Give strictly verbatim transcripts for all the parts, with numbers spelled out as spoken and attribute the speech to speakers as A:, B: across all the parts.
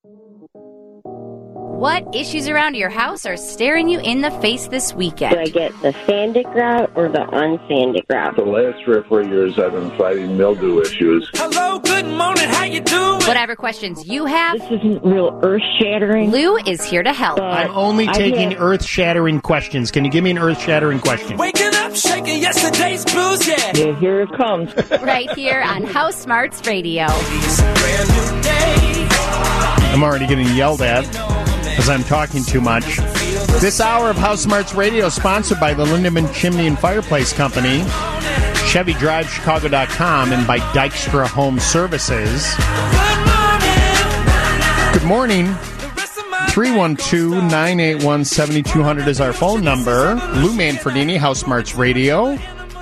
A: What issues around your house are staring you in the face this weekend?
B: Do I get the sanded grout or the unsanded grout?
C: The last three or four years, I've been fighting mildew issues.
D: Hello, good morning, how you doing?
A: Whatever questions you have,
B: This isn't real earth-shattering.
A: Lou is here to help.
B: But
E: I'm only
B: I
E: taking
B: have-
E: earth-shattering questions. Can you give me an earth-shattering question?
D: Waking up, shaking yesterday's blues, yeah.
B: Yeah, here it comes.
A: Right here on House Smarts Radio.
D: It's a brand new day.
E: I'm already getting yelled at because I'm talking too much. This hour of House Smarts Radio is sponsored by the Lindemann Chimney and Fireplace Company, Chevy Drive Chicago dot com, and by Dykstra Home Services. Good morning. three one two, nine eight one, seven two zero zero is our phone number. Lou Manfredini, House Smarts Radio.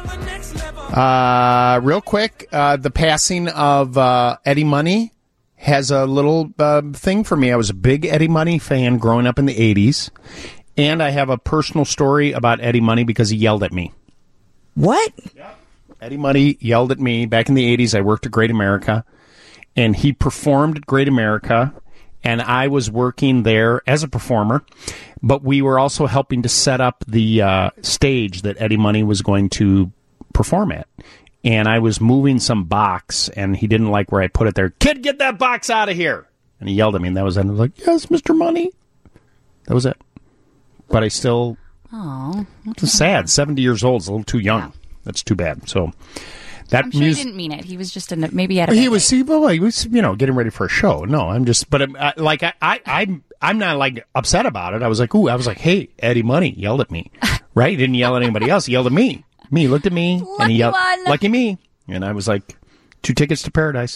E: Uh, real quick, uh, the passing of uh, Eddie Money has a little uh, thing for me. I was a big Eddie Money fan growing up in the eighties, and I have a personal story about Eddie Money because he yelled at me.
F: What?
E: Eddie Money yelled at me back in the eighties. I worked at Great America, and he performed at Great America, and I was working there as a performer, but we were also helping to set up the uh, stage that Eddie Money was going to perform at. And I was moving some box, and he didn't like where I put it there. Kid, get that box out of here! And he yelled at me, and that was it. I was like, yes, Mister Money. That was it. But I still...
A: Oh,
E: It's sad. seventy years old is a little too young.
A: Yeah.
E: That's too bad. So that
A: I'm sure
E: mus-
A: he didn't mean it. He was just in a, maybe he had a
E: He
A: bad
E: was,
A: day.
E: see, well, he was, you know, getting ready for a show. No, I'm just, but I'm, I, like, I, I, I'm, I'm not like upset about it. I was like, ooh, I was like, hey, Eddie Money yelled at me, right? He didn't yell at anybody else. He yelled at me. Me, he looked at me, and
A: Lucky
E: he yelled,
A: one.
E: lucky me. And I was like, two tickets to paradise.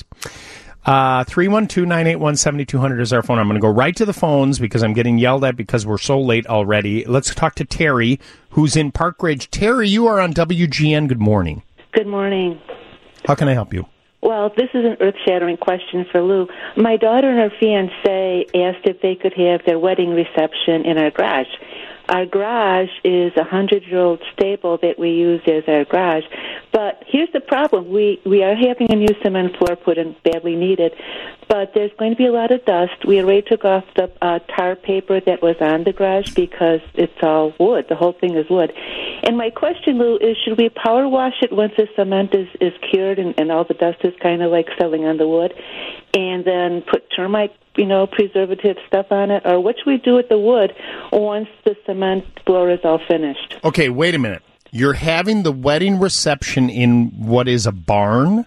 E: Uh, three one two, nine eight one, seven two zero zero is our phone. I'm going to go right to the phones because I'm getting yelled at because we're so late already. Let's talk to Terry, who's in Park Ridge. Terry, you are on W G N. Good morning.
G: Good morning.
E: How can I help you?
G: Well, this is an earth-shattering question for Lou. My daughter and her fiancé asked if they could have their wedding reception in our garage. Our garage is a hundred-year-old stable that we use as our garage. But here's the problem. We, we are having a new cement floor put in, badly needed, but there's going to be a lot of dust. We already took off the uh, tar paper that was on the garage because it's all wood. The whole thing is wood. And my question, Lou, is should we power wash it once the cement is, is cured and, and all the dust is kind of like settling on the wood, and then put termite, you know, preservative stuff on it? Or what should we do with the wood once the cement floor is all finished?
E: Okay, wait a minute. You're having the wedding reception in what is a barn?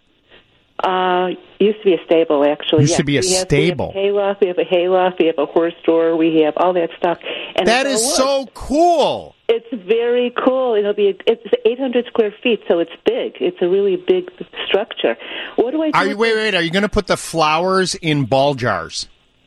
G: Uh, used to be a stable, actually.
E: Used
G: yes.
E: to be a
G: we have,
E: stable.
G: We have a hayloft, we have a hayloft, we have a horse store, we have all that stuff. And
E: That
G: it's
E: is
G: all wood.
E: so cool.
G: It's very cool. It'll be it's eight hundred square feet, so it's big. It's a really big structure. What do I do?
E: Are you
G: with
E: wait,
G: the-
E: wait, are you going to put the flowers in ball jars?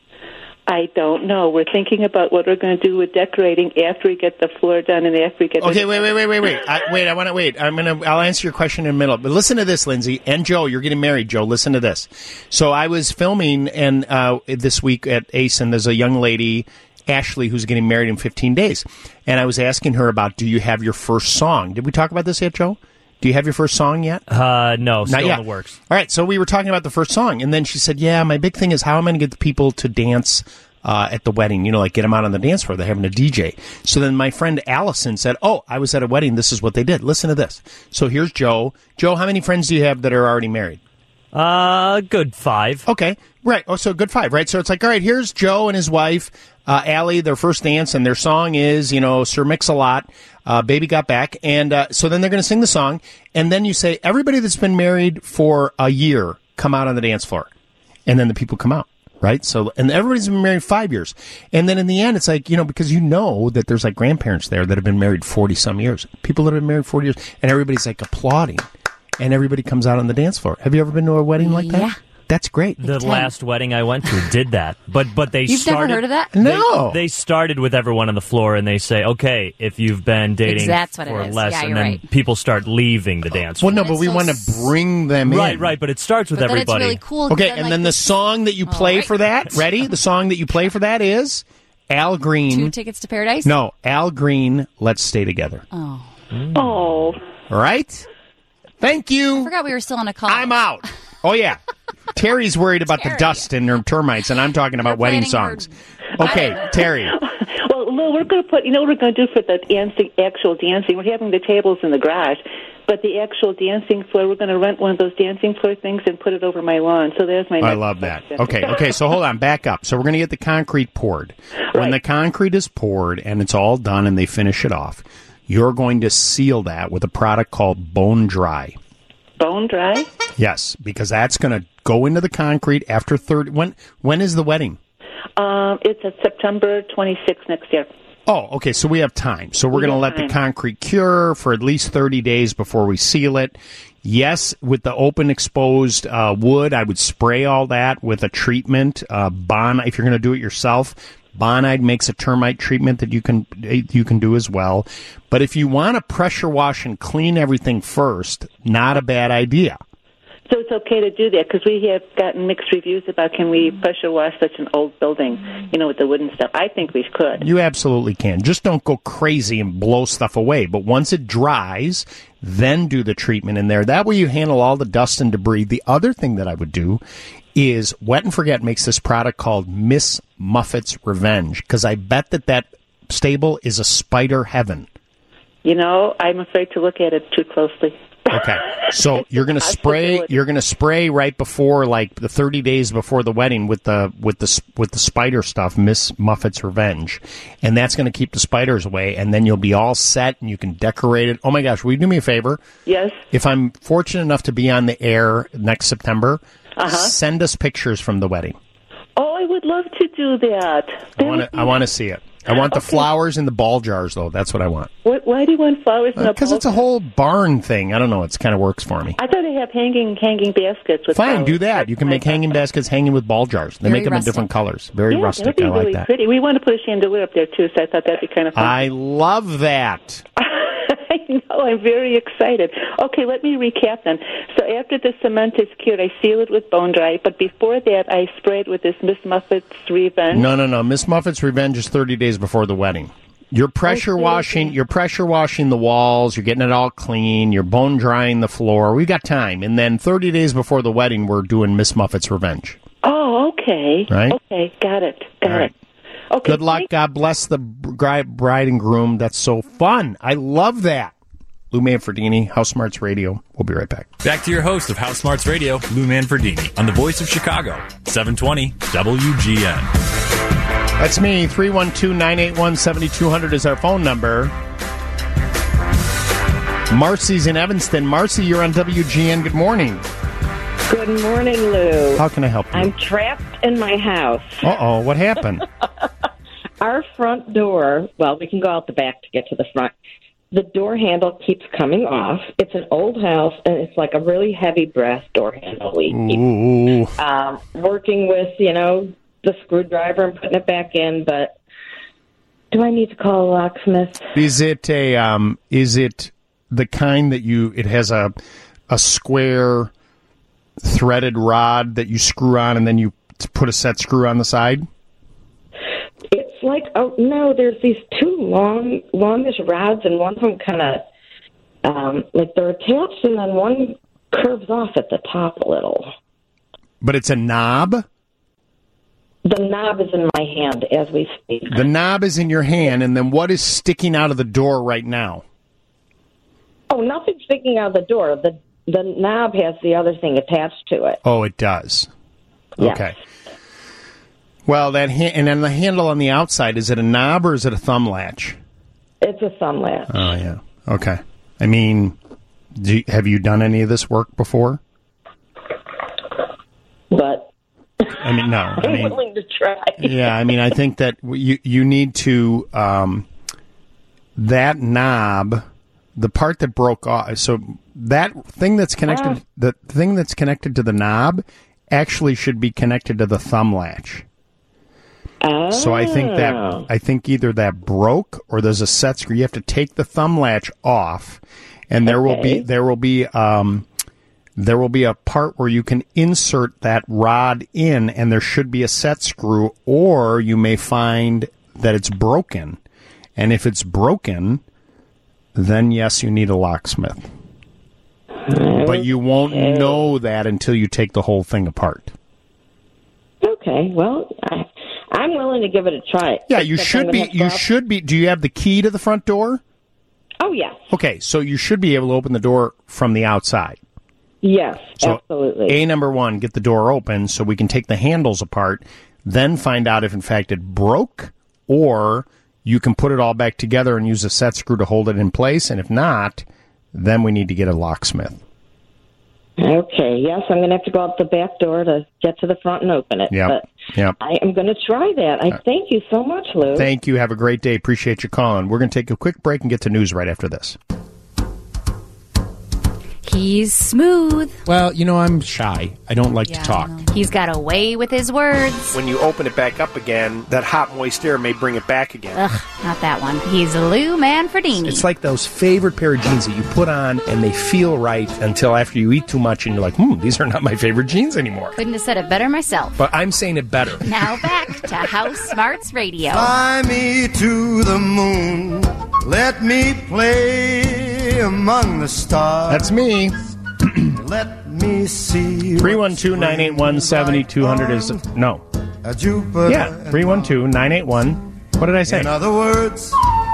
G: I don't know. We're thinking about what we're going to do with decorating after we get the floor done and after we get.
E: Okay,
G: the-
E: wait, wait, wait, wait, wait. I, wait, I want to wait. I'm gonna. I'll answer your question in a minute. But listen to this, Lindsay and Joe. You're getting married, Joe. Listen to this. So I was filming and uh, this week at Ace, and there's a young lady, Ashley, who's getting married in fifteen days, and I was asking her about, do you have your first song? Did we talk about this yet, Joe? Do you have your first song yet?
H: Uh, no, still
E: Not yet.
H: in the works.
E: All right, so we were talking about the first song, and then she said, yeah, my big thing is how am I going to get the people to dance uh, at the wedding? You know, like get them out on the dance floor. They're having a D J. So then my friend Allison said, oh, I was at a wedding. This is what they did. Listen to this. So here's Joe. Joe, how many friends do you have that are already married?
H: Uh, good five.
E: Okay, right. Oh, so good five, right? So it's like, all right, here's Joe and his wife, uh, Allie, their first dance, and their song is, you know, Sir Mix-a-Lot, uh, Baby Got Back. And uh, so then they're going to sing the song, and then you say, everybody that's been married for a year, come out on the dance floor. And then the people come out, right? So, and everybody's been married five years. And then in the end, it's like, you know, because you know that there's like grandparents there that have been married forty-some years. People that have been married forty years, and everybody's like applauding. And everybody comes out on the dance floor. Have you ever been to a wedding like that?
A: Yeah.
E: That's great.
H: The last wedding I went to did that, but but they
A: You've
H: started.
A: never heard of that?
E: No.
H: They, they started with everyone on the floor, and they say, "Okay, if you've been dating
A: That's what it
H: for
A: is.
H: less,"
A: Yeah,
H: and
A: you're
H: then
A: right.
H: people start leaving the dance floor.
E: Well, no, but
A: It's
E: we
A: so
E: want to
A: s-
E: bring them in.
H: Right, right, but it starts with
A: But then
H: everybody.
A: it's really cool. 'cause
E: Okay,
A: then,
E: and
A: like,
E: then the song that you play
A: right.
E: for that, ready? The song that you play for that is Al Green.
A: Two tickets to paradise?
E: No, Al Green, Let's Stay Together.
G: Oh,
E: All right? Thank
A: I
E: you.
A: forgot we were still on a call.
E: I'm out. Oh, yeah. Terry's worried about
A: Terry.
E: the dust and her termites, and I'm talking about
A: We're
E: wedding
A: planning
E: songs. Okay, Terry.
G: Well, Lou, we're going to put, you know what we're going to do for the dancing, actual dancing? We're having the tables in the garage, but the actual dancing floor, we're going to rent one of those dancing floor things and put it over my lawn. So there's my next
E: I love that.
G: question.
E: Okay, okay, so hold on, back up. So we're going to get the concrete poured. When
G: Right.
E: the concrete is poured and it's all done and they finish it off, you're going to seal that with a product called Bone Dry.
G: Bone dry?
E: Yes, because that's going to go into the concrete after thirty. When when is the wedding?
G: Um, it's at September twenty-sixth next year.
E: Oh, okay, so we have time. So we're
G: We
E: going to
G: have
E: let
G: time.
E: the concrete cure for at least thirty days before we seal it. Yes, with the open exposed uh, wood, I would spray all that with a treatment. Uh, Bon, if you're going to do it yourself, Bonide makes a termite treatment that you can you can do as well. But if you want to pressure wash and clean everything first, not a bad idea.
G: So it's okay to do that because we have gotten mixed reviews about can we pressure wash such an old building, you know, with the wooden stuff. I think we could.
E: You absolutely can. Just don't go crazy and blow stuff away. But once it dries, then do the treatment in there. That way you handle all the dust and debris. The other thing that I would do is Wet and Forget makes this product called Miss Muffet's Revenge, because I bet that that stable is a spider heaven.
G: You know, I'm afraid to look at it too closely.
E: Okay, so you're going to spray.
G: Possibility.
E: You're going to spray right before, like the thirty days before the wedding, with the with the with the spider stuff, Miss Muffet's Revenge, and that's going to keep the spiders away. And then you'll be all set, and you can decorate it. Oh my gosh, will you do me a favor?
G: Yes.
E: If I'm fortunate enough to be on the air next September,
G: Uh-huh.
E: send us pictures from the wedding.
G: Oh, I would love to do that.
E: I
G: That
E: want
G: would
E: to.
G: be
E: I want to see it. I want the
G: Okay.
E: flowers in the ball jars, though. That's what I want.
G: What, why do you want flowers in a
E: Because
G: bowl?
E: it's a whole barn thing. I don't know. It kind of works for me.
G: I thought they have hanging hanging baskets with
E: Fine,
G: flowers.
E: do that. You can make hanging baskets hanging with ball jars. They
A: Very
E: make them
A: rustic.
E: in different colors. Very
G: Yeah,
E: rustic.
G: that'd be
E: I like
G: really
E: that.
G: pretty. We want to put a chandelier up there too, so I thought that'd be kind of fun.
E: I love that.
G: I know. I'm very excited. Okay, let me recap then. So after the cement is cured, I seal it with bone dry. But before that, I sprayed with this Miss Muffet's Revenge.
E: No, no, no. Miss Muffet's Revenge is thirty days before the wedding. You're pressure
G: Okay.
E: washing. You're pressure washing the walls. You're getting it all clean. You're bone drying the floor. We've got time. And then thirty days before the wedding, we're doing Miss Muffet's Revenge.
G: Oh, okay.
E: Right.
G: Okay, got it. Got
E: All right.
G: it. Okay.
E: Good luck.
G: thank-
E: God bless the bri- bride and groom. That's so fun. I love that. Lou Manfredini, House Smarts Radio. We'll be right back.
F: Back to your host of House Smarts Radio, Lou Manfredini, on the voice of Chicago, seven twenty W G N.
E: That's me. three one two, nine eight one, seven two zero zero is our phone number. Marcy's in Evanston. Marcy, you're on W G N. Good morning.
B: Good morning, Lou.
E: How can I help you?
B: I'm trapped in my house.
E: Uh-oh, what happened?
B: Our front door, well, we can go out the back to get to the front. The door handle keeps coming off. It's an old house, and it's like a really heavy brass door handle. We keep
E: Ooh.
B: um, working with, you know, the screwdriver and putting it back in, but do I need to call a locksmith?
E: Is it a um is it the kind that you it has a a square threaded rod that you screw on and then you put a set screw on the side?
B: It's like, oh, no, there's these two long, longish rods, and one of them kind of, um, like they're attached, and then one curves off at the top a little.
E: But it's a knob?
B: The knob is in my hand as we speak.
E: The knob is in your hand, and then what is sticking out of the door right now?
B: Oh, nothing's sticking out of the door. The the knob has the other thing attached to it.
E: Oh, it does.
B: Yes.
E: Okay. Well, that ha- and then the handle on the outside, is it a knob or is it a thumb latch?
B: It's a thumb latch.
E: Oh, yeah. Okay. I mean, do you, have you done any of this work before?
B: But
E: I mean, no. I
B: I'm
E: mean,
B: willing to try.
E: yeah, I mean, I think that you you need to um, that knob, the part that broke off. So that thing that's connected,
B: Ah.
E: the thing that's connected to the knob, actually should be connected to the thumb latch.
B: Oh.
E: So I think that I think either that broke or there's a set screw. You have to take the thumb latch off, and there will be
B: Okay.
E: there will be um, there will be a part where you can insert that rod in, and there should be a set screw, or you may find that it's broken. And if it's broken, then yes, you need a locksmith. But you won't
B: Okay.
E: know that until you take the whole thing apart.
B: Okay, well, I, I'm willing to give it a try.
E: Yeah, you
B: Except I'm
E: should
B: gonna
E: be.
B: have to
E: You
B: go out-
E: should be. Do you have the key to the front door?
B: Oh, yes.
E: Okay, so you should be able to open the door from the outside.
B: Yes,
E: So,
B: absolutely.
E: A, number one, get the door open so we can take the handles apart, then find out if, in fact, it broke, or you can put it all back together and use a set screw to hold it in place, and if not, then we need to get a locksmith.
B: Okay, yes, I'm going to have to go out the back door to get to the front and open it.
E: Yep,
B: But
E: yep.
B: I am going to try that. I thank you so much, Lou.
E: Thank you. Have a great day. Appreciate you calling. We're going to take a quick break and get to news right after this.
A: He's smooth.
E: Well, you know, I'm shy. I don't like
A: Yeah,
E: to talk.
A: I know. He's got a way with his words.
E: When you open it back up again, that hot, moist air may bring it back again.
A: Ugh, not that one. He's Lou Manfredini.
E: It's like those favorite pair of jeans that you put on and they feel right until after you eat too much and you're like, hmm, these are not my favorite jeans anymore.
A: Couldn't have said it better myself.
E: But I'm saying it better.
A: Now back to House Smarts Radio.
I: Fly me to the moon. Let me play among the stars.
E: That's me.
I: Let me see.
E: three one two, nine eight one, seven two zero zero is... No.
I: A Jupiter.
E: Yeah, three one two, nine eight one. What did I say?
I: In other words,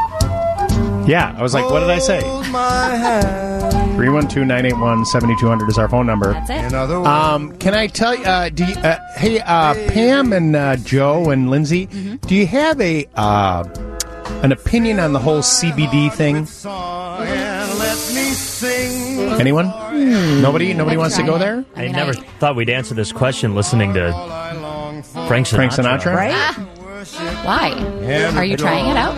E: Yeah, I was like, what did I say?
I: hold my hand.
E: three one two, nine eight one, seven two zero zero is our phone number.
A: That's it.
I: In other words,
E: Um, can I tell you, uh, do you, uh, hey, uh, Pam and uh, Joe and Lindsay,
A: Mm-hmm.
E: do you have a uh, an opinion on the whole C B D thing?
I: song and let me sing.
E: Anyone? Nobody? Nobody wants to go there?
H: I,
A: mean,
H: never thought we'd answer this question listening to Frank Sinatra.
E: Frank Sinatra?
J: Right?
A: Why? Are you trying it out?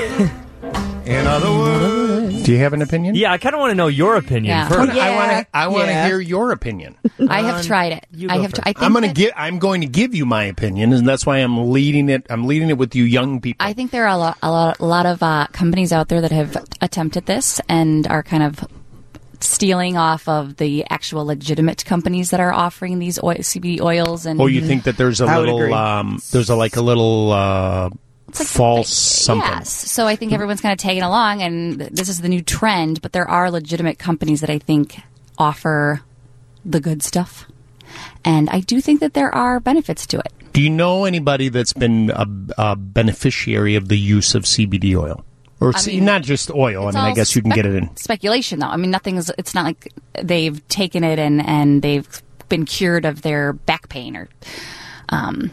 I: In other words,
E: Do you have an opinion?
H: Yeah, I kind of want to know your opinion
A: Yeah.
H: first.
E: I want to. I want to
J: Yeah.
E: hear your opinion.
A: I have tried it.
H: you
A: I
H: go
A: have. Tr-
H: first.
A: I think
E: I'm going to
A: that-
E: give. I'm going to give you my opinion, and that's why I'm leading it. I'm leading it with you, young people.
A: I think there are a lot, a lot, a lot of uh, companies out there that have attempted this and are kind of stealing off of the actual legitimate companies that are offering these oil, C B D oils. And
E: oh, you think that there's a
J: I would
E: little?
J: agree.
E: Um, there's a like a little uh,
A: It's like
E: false something.
A: Yes. So I think everyone's kind of tagging along, and th- this is the new trend. But there are legitimate companies that I think offer the good stuff, and I do think that there are benefits to it.
E: Do you know anybody that's been a, a beneficiary of the use of C B D oil, or
A: I
E: C-
A: mean,
E: not just oil? I
A: It's
E: mean, I
A: all
E: guess you can
A: spec-
E: get it in.
A: speculation, though. I mean, nothing's. It's not like they've taken it and and they've been cured of their back pain, or um,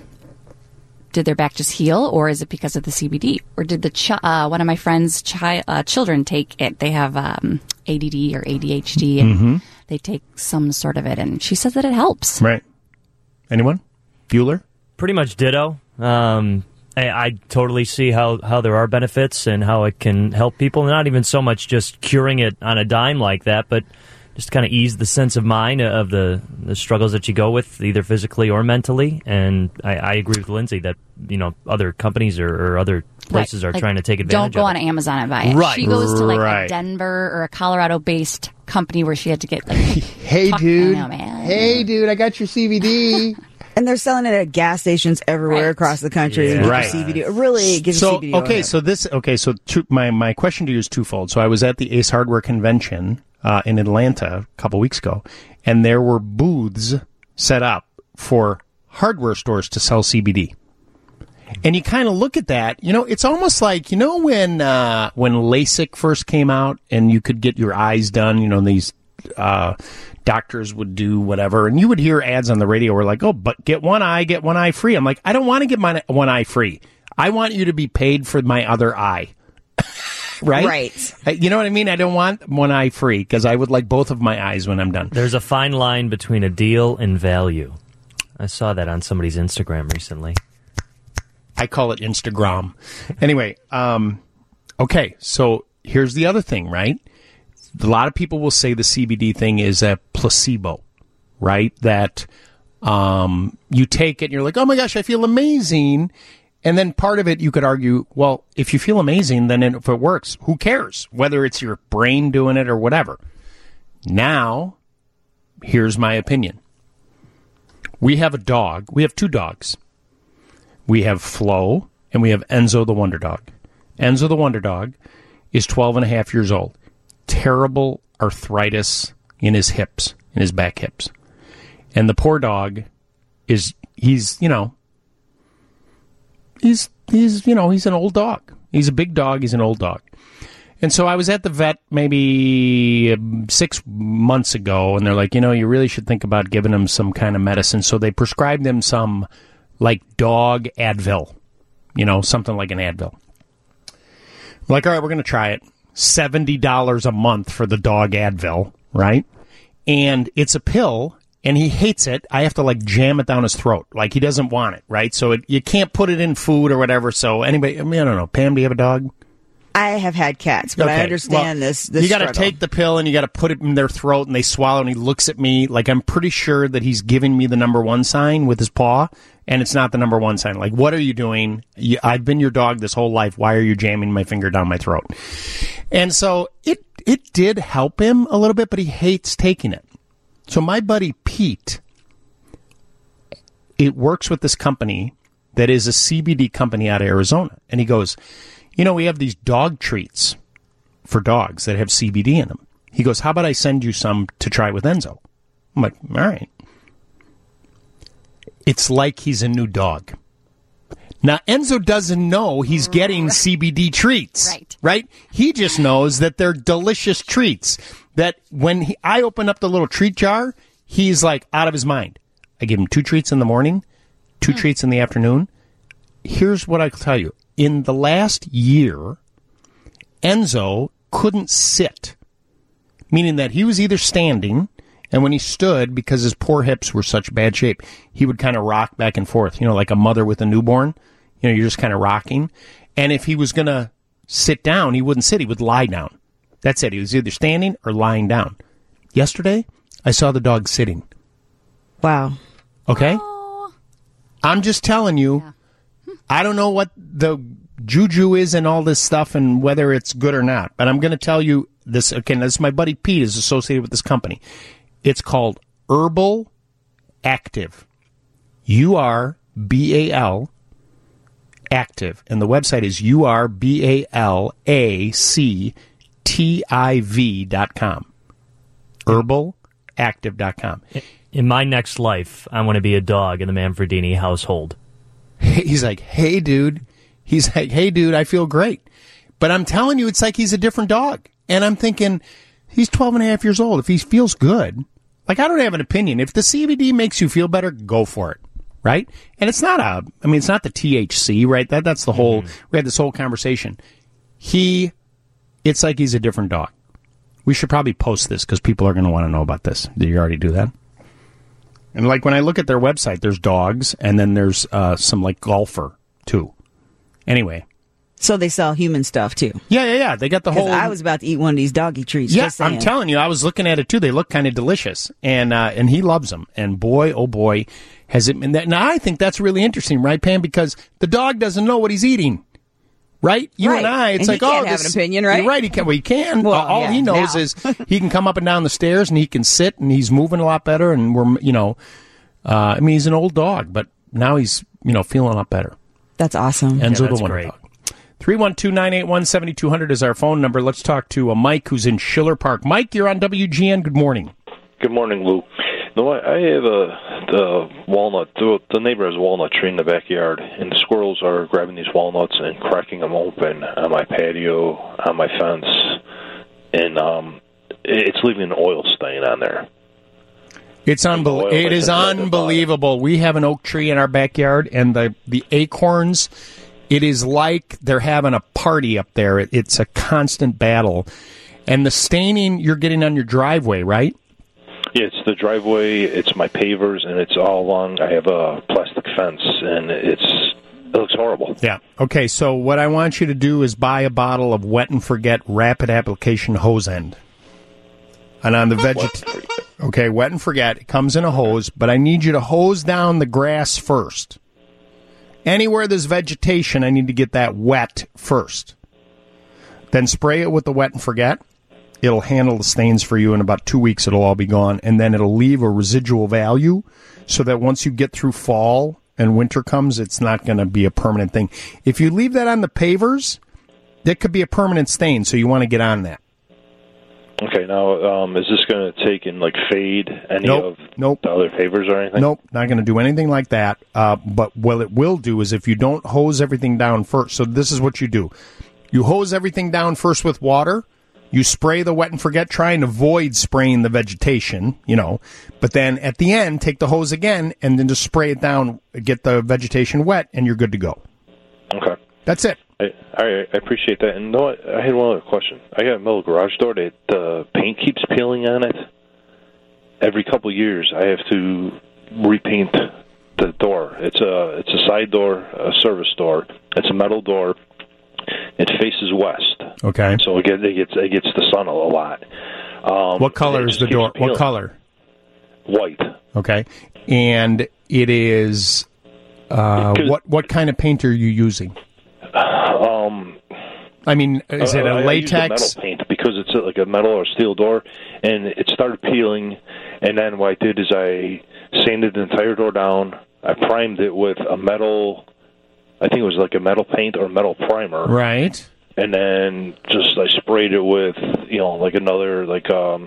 A: did their back just heal, or is it because of the C B D, or did the ch- uh, one of my friends' chi- uh, children take it? They have um, A D D or A D H D, and
E: Mm-hmm.
A: they take some sort of it, and she says that it helps.
E: Right? Anyone? Bueller?
H: Pretty much ditto. Um, I, I totally see how, how there are benefits and how it can help people. Not even so much just curing it on a dime like that, but just kind of ease the sense of mind of the, the struggles that you go with, either physically or mentally. And I, I agree with Lindsay that, you know, other companies or, or other places
A: Right.
H: are
A: Like,
H: trying to take advantage
A: Don't go
H: of
A: on
H: it.
A: Amazon and buy it.
H: Right.
A: She goes to like
E: Right.
A: a Denver or a Colorado-based company where she had to get like.
E: Hey,
A: Fuck,
E: dude.
A: I know, man.
E: Hey, dude. I got your C B D.
J: And they're selling it at gas stations everywhere
A: Right.
J: across the country.
H: Yeah.
J: You get
E: Right.
J: your C B D. Really gives you
E: So
J: C B D.
E: okay,
J: oil.
E: so this okay, so two, my my question to you is twofold. So I was at the Ace Hardware convention uh, in Atlanta a couple weeks ago, and there were booths set up for hardware stores to sell C B D. And you kind of look at that, you know, it's almost like, you know, when uh, when LASIK first came out and you could get your eyes done, you know, these uh, doctors would do whatever, and you would hear ads on the radio where like, oh, but get one eye, get one eye free. I'm like, I don't want to get my one eye free. I want you to be paid for my other eye. Right?
J: Right.
E: I- You know what I mean? I don't want one eye free because I would like both of my eyes when I'm done.
H: There's a fine line between a deal and value. I saw that on somebody's Instagram recently.
E: I call it Instagram. Anyway, um, okay, so here's the other thing, right? A lot of people will say the C B D thing is a placebo, right? That um, you take it and you're like, oh my gosh, I feel amazing. And then part of it, you could argue, well, if you feel amazing, then if it works, who cares? Whether it's your brain doing it or whatever. Now, here's my opinion. We have a dog. We have two dogs. We have Flo, and we have Enzo the Wonder Dog. Enzo the Wonder Dog is twelve and a half years old. Terrible arthritis. in his hips, in his back hips. And the poor dog is, he's, you know, he's, he's, you know, he's an old dog. He's a big dog. He's an old dog. And so I was at the vet maybe six months ago, and they're like, you know, you really should think about giving him some kind of medicine. So they prescribed him some, like, dog Advil, you know, something like an Advil. We're like, all right, we're going to try it. seventy dollars a month for the dog Advil, right? And it's a pill, and he hates it. I have to, like, jam it down his throat. Like, he doesn't want it, right? So it, you can't put it in food or whatever. So anybody, I mean, I don't know. Pam, do you have a dog?
J: I have had cats, but
E: Okay.
J: I understand
E: Well,
J: this. this
E: you got to
J: struggle.
E: take the pill and you got to put it in their throat, and they swallow. And he looks at me like I'm pretty sure that he's giving me the number one sign with his paw, and it's not the number one sign. Like, what are you doing? You, I've been your dog this whole life. Why are you jamming my finger down my throat? And so it it did help him a little bit, but he hates taking it. So my buddy Pete, it works with this company that is a C B D company out of Arizona, and he goes, you know, we have these dog treats for dogs that have C B D in them. He goes, how about I send you some to try with Enzo? I'm like, all right. It's like he's a new dog. Now, Enzo doesn't know he's getting right. C B D treats.
A: Right.
E: Right? He just knows that they're delicious treats. That when he, I open up the little treat jar, he's like out of his mind. I give him two treats in the morning, two mm. treats in the afternoon. Here's what I can tell you. In the last year, Enzo couldn't sit, meaning that he was either standing, and when he stood, because his poor hips were such bad shape, he would kind of rock back and forth, you know, like a mother with a newborn. You know, you're just kind of rocking. And if he was going to sit down, he wouldn't sit. He would lie down. That's it. He was either standing or lying down. Yesterday, I saw the dog sitting.
J: Wow.
E: Okay? I'm just telling you. Yeah. I don't know what the juju is and all this stuff and whether it's good or not, but I'm going to tell you this. Okay, this is my buddy Pete is associated with this company. It's called Herbal Active. U R B A L Active. And the website is U R B A L A C T I V dot com. herbal active dot com.
H: In my next life, I want to be a dog in the Manfredini household.
E: He's like, hey, dude. He's like, hey, dude, I feel great. But I'm telling you, it's like he's a different dog. And I'm thinking, he's twelve and a half years old. If he feels good, like, I don't have an opinion. If the C B D makes you feel better, go for it. Right? And it's not a, I mean, it's not the T H C, right? That That's the whole, mm-hmm. we had this whole conversation. He, it's like he's a different dog. We should probably post this because people are going to want to know about this. Did you already do that? And, like, when I look at their website, there's dogs, and then there's uh, some, like, golfer, too. Anyway.
J: So they sell human stuff, too?
E: Yeah, yeah, yeah. They got the whole...
J: I was about to eat one of these doggy treats.
E: Yeah,
J: just saying.
E: I'm telling you, I was looking at it, too. They look kind of delicious. And uh, and he loves them. And boy, oh, boy, has it been that... Now, I think that's really interesting, right, Pam? Because the dog doesn't know what he's eating. Right? You
J: right.
E: and I, it's
J: and
E: like,
J: he can't
E: oh,
J: have
E: this,
J: an opinion, right?
E: You're right. He can. Well, he can.
J: Well,
E: all
J: yeah,
E: he knows
J: now.
E: is he can come up and down the stairs, and he can sit, and he's moving a lot better. And we're, you know, uh, I mean, he's an old dog, but now he's, you know, feeling a lot better.
J: That's awesome.
E: Enzo
H: yeah,
E: the Wonder
H: great.
E: Dog. three one two, nine eight one, seven two zero zero is our phone number. Let's talk to a Mike who's in Schiller Park. Mike, you're on W G N. Good morning.
K: Good morning, Lou. No, I have a the walnut. The, the neighbor has a walnut tree in the backyard, and the squirrels are grabbing these walnuts and cracking them open on my patio, on my fence, and um, it's leaving an oil stain on there.
E: It's unbelievable. It is unbelievable. We have an oak tree in our backyard, and the the acorns. It is like they're having a party up there. It, it's a constant battle, and the staining you're getting on your driveway, right?
K: Yeah, it's the driveway, it's my pavers, and it's all along. I have a plastic fence, and it's it looks horrible.
E: Yeah. Okay, so what I want you to do is buy a bottle of Wet and Forget Rapid Application Hose End. And on the veget... Okay, Wet and Forget. It comes in a hose, but I need you to hose down the grass first. Anywhere there's vegetation, I need to get that wet first. Then spray it with the Wet and Forget. It'll handle the stains for you. In about two weeks, it'll all be gone. And then it'll leave a residual value so that once you get through fall and winter comes, it's not going to be a permanent thing. If you leave that on the pavers, that could be a permanent stain, so you want to get on that.
K: Okay, Okay, now um, is this going to take and like fade any
E: Nope.
K: of
E: Nope.
K: the other pavers or anything?
E: Nope, not going to do anything like that. Uh, but what it will do is if you don't hose everything down first, so this is what you do. You hose everything down first with water. You spray the wet and forget, try and avoid spraying the vegetation, you know. But then at the end, take the hose again and then just spray it down, get the vegetation wet, and you're good to go.
K: Okay.
E: That's it.
K: I, I, I appreciate that. And you know what? I had one other question. I got a metal garage door that the paint keeps peeling on it. Every couple of years, I have to repaint the door. It's a it's a side door, a service door. It's a metal door. It faces west.
E: Okay.
K: So it gets it gets, it gets the sun a lot. Um,
E: What color is the door? What
K: peeling.
E: color?
K: White.
E: Okay. And it is, uh, what what kind of paint are you using?
K: Um,
E: I mean, is it a
K: uh, I-
E: latex?
K: I use the metal paint because it's like a metal or steel door, and it started peeling. And then what I did is I sanded the entire door down. I primed it with a metal. I think it was like a metal paint or metal primer.
E: Right.
K: And then just I sprayed it with, you know, like another like um,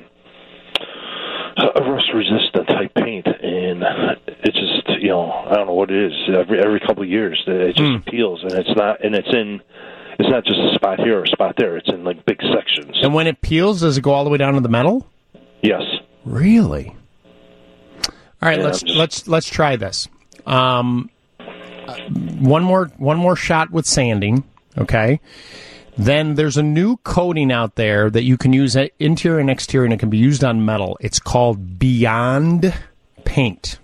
K: a rust resistant type paint, and it just, you know, I don't know what it is. Every every couple of years, it just
E: Mm.
K: peels, and it's not, and it's in. It's not just a spot here or a spot there. It's in like big sections.
E: And when it peels, does it go all the way down to the metal?
K: Yes.
E: Really? All right,
K: Yeah,
E: let's
K: I'm just-
E: let's let's try this. Um, uh, one more one more shot with sanding, okay? Then there's a new coating out there that you can use at interior and exterior, and it can be used on metal. It's called Beyond Paint,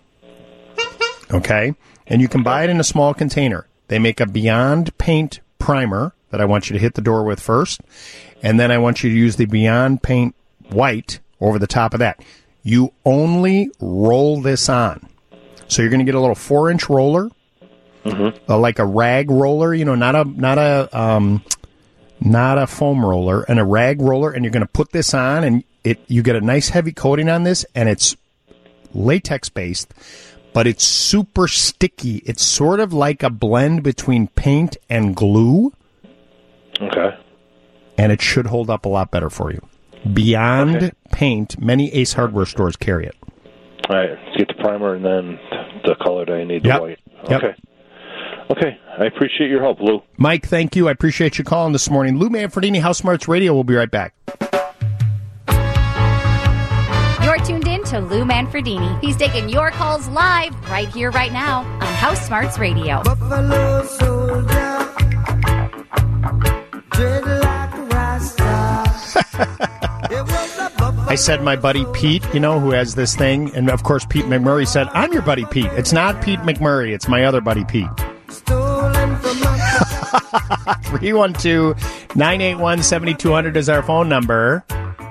E: okay? And you can buy it in a small container. They make a Beyond Paint primer that I want you to hit the door with first, and then I want you to use the Beyond Paint white over the top of that. You only roll this on. So you're going to get a little four-inch roller, uh, like a rag roller, you know, not a not a um, not a foam roller, and a rag roller, and you're going to put this on, and it you get a nice heavy coating on this, and it's latex-based, but it's super sticky. It's sort of like a blend between paint and glue.
K: Okay.
E: And it should hold up a lot better for you. Beyond okay. Paint, many Ace Hardware stores carry it.
K: All right, let's get the primer and then the color that I need, the
E: yep.
K: white.
E: Yep.
K: Okay. Okay, I appreciate your help, Lou.
E: Mike, thank you. I appreciate you calling this morning. Lou Manfredini, House Smarts Radio. We'll be right back.
L: You're tuned in to Lou Manfredini. He's taking your calls live right here, right now on House Smarts Radio.
M: Buffalo soldier, dread like a rasta.
E: I said my buddy Pete, you know, who has this thing, and of course Pete McMurray said, I'm your buddy Pete. It's not Pete McMurray, it's my other buddy Pete. three one two, nine eight one, seven two zero zero is our phone number.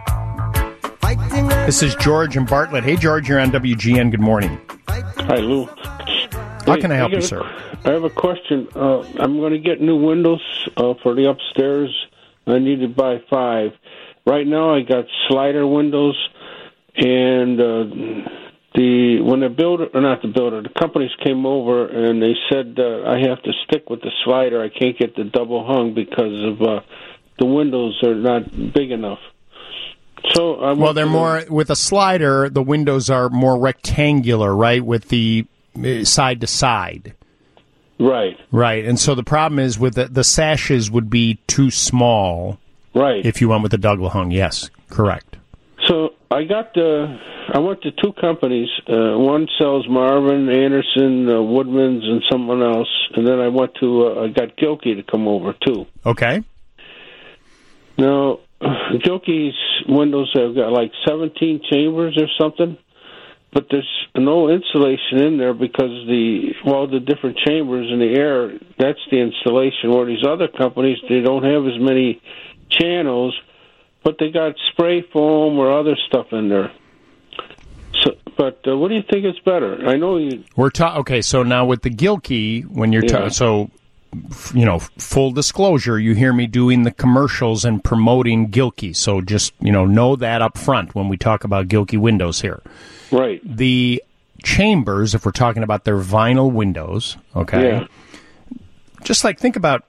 E: This is George and Bartlett. Hey, George, you're on W G N. Good morning.
N: Hi, Lou.
E: How
N: hey,
E: can I help
N: I
E: you,
N: a,
E: sir?
N: I have a question. Uh, I'm going to get new windows uh, for the upstairs. I need to buy five. Right now, I got slider windows, and uh, the when the builder, or not the builder, the companies came over and they said uh, I have to stick with the slider. I can't get the double hung because of uh, the windows are not big enough. So I
E: well, they're more with a slider. The windows are more rectangular, right, with the side to side.
N: Right.
E: Right, and so the problem is with the, the sashes would be too small.
N: Right.
E: If you went with the double hung, yes, correct.
N: So I got the. I went to two companies. Uh, one sells Marvin, Anderson, uh, Woodman's, and someone else. And then I went to. Uh, I got Gilkey to come over too.
E: Okay.
N: Now, Gilkey's windows have got like seventeen chambers or something, but there's no insulation in there because the well the different chambers in the air. That's the installation. Where these other companies, they don't have as many channels, but they got spray foam or other stuff in there. So, but uh, what do you think is better? I know you.
E: We're ta- okay. So now with the Gilkey, when you're ta-
N: Yeah.
E: so, f- you know, full disclosure, you hear me doing the commercials and promoting Gilkey. So just you know, know that up front when we talk about Gilkey windows here.
N: Right.
E: The chambers, if we're talking about their vinyl windows, okay.
N: Yeah.
E: Just like think about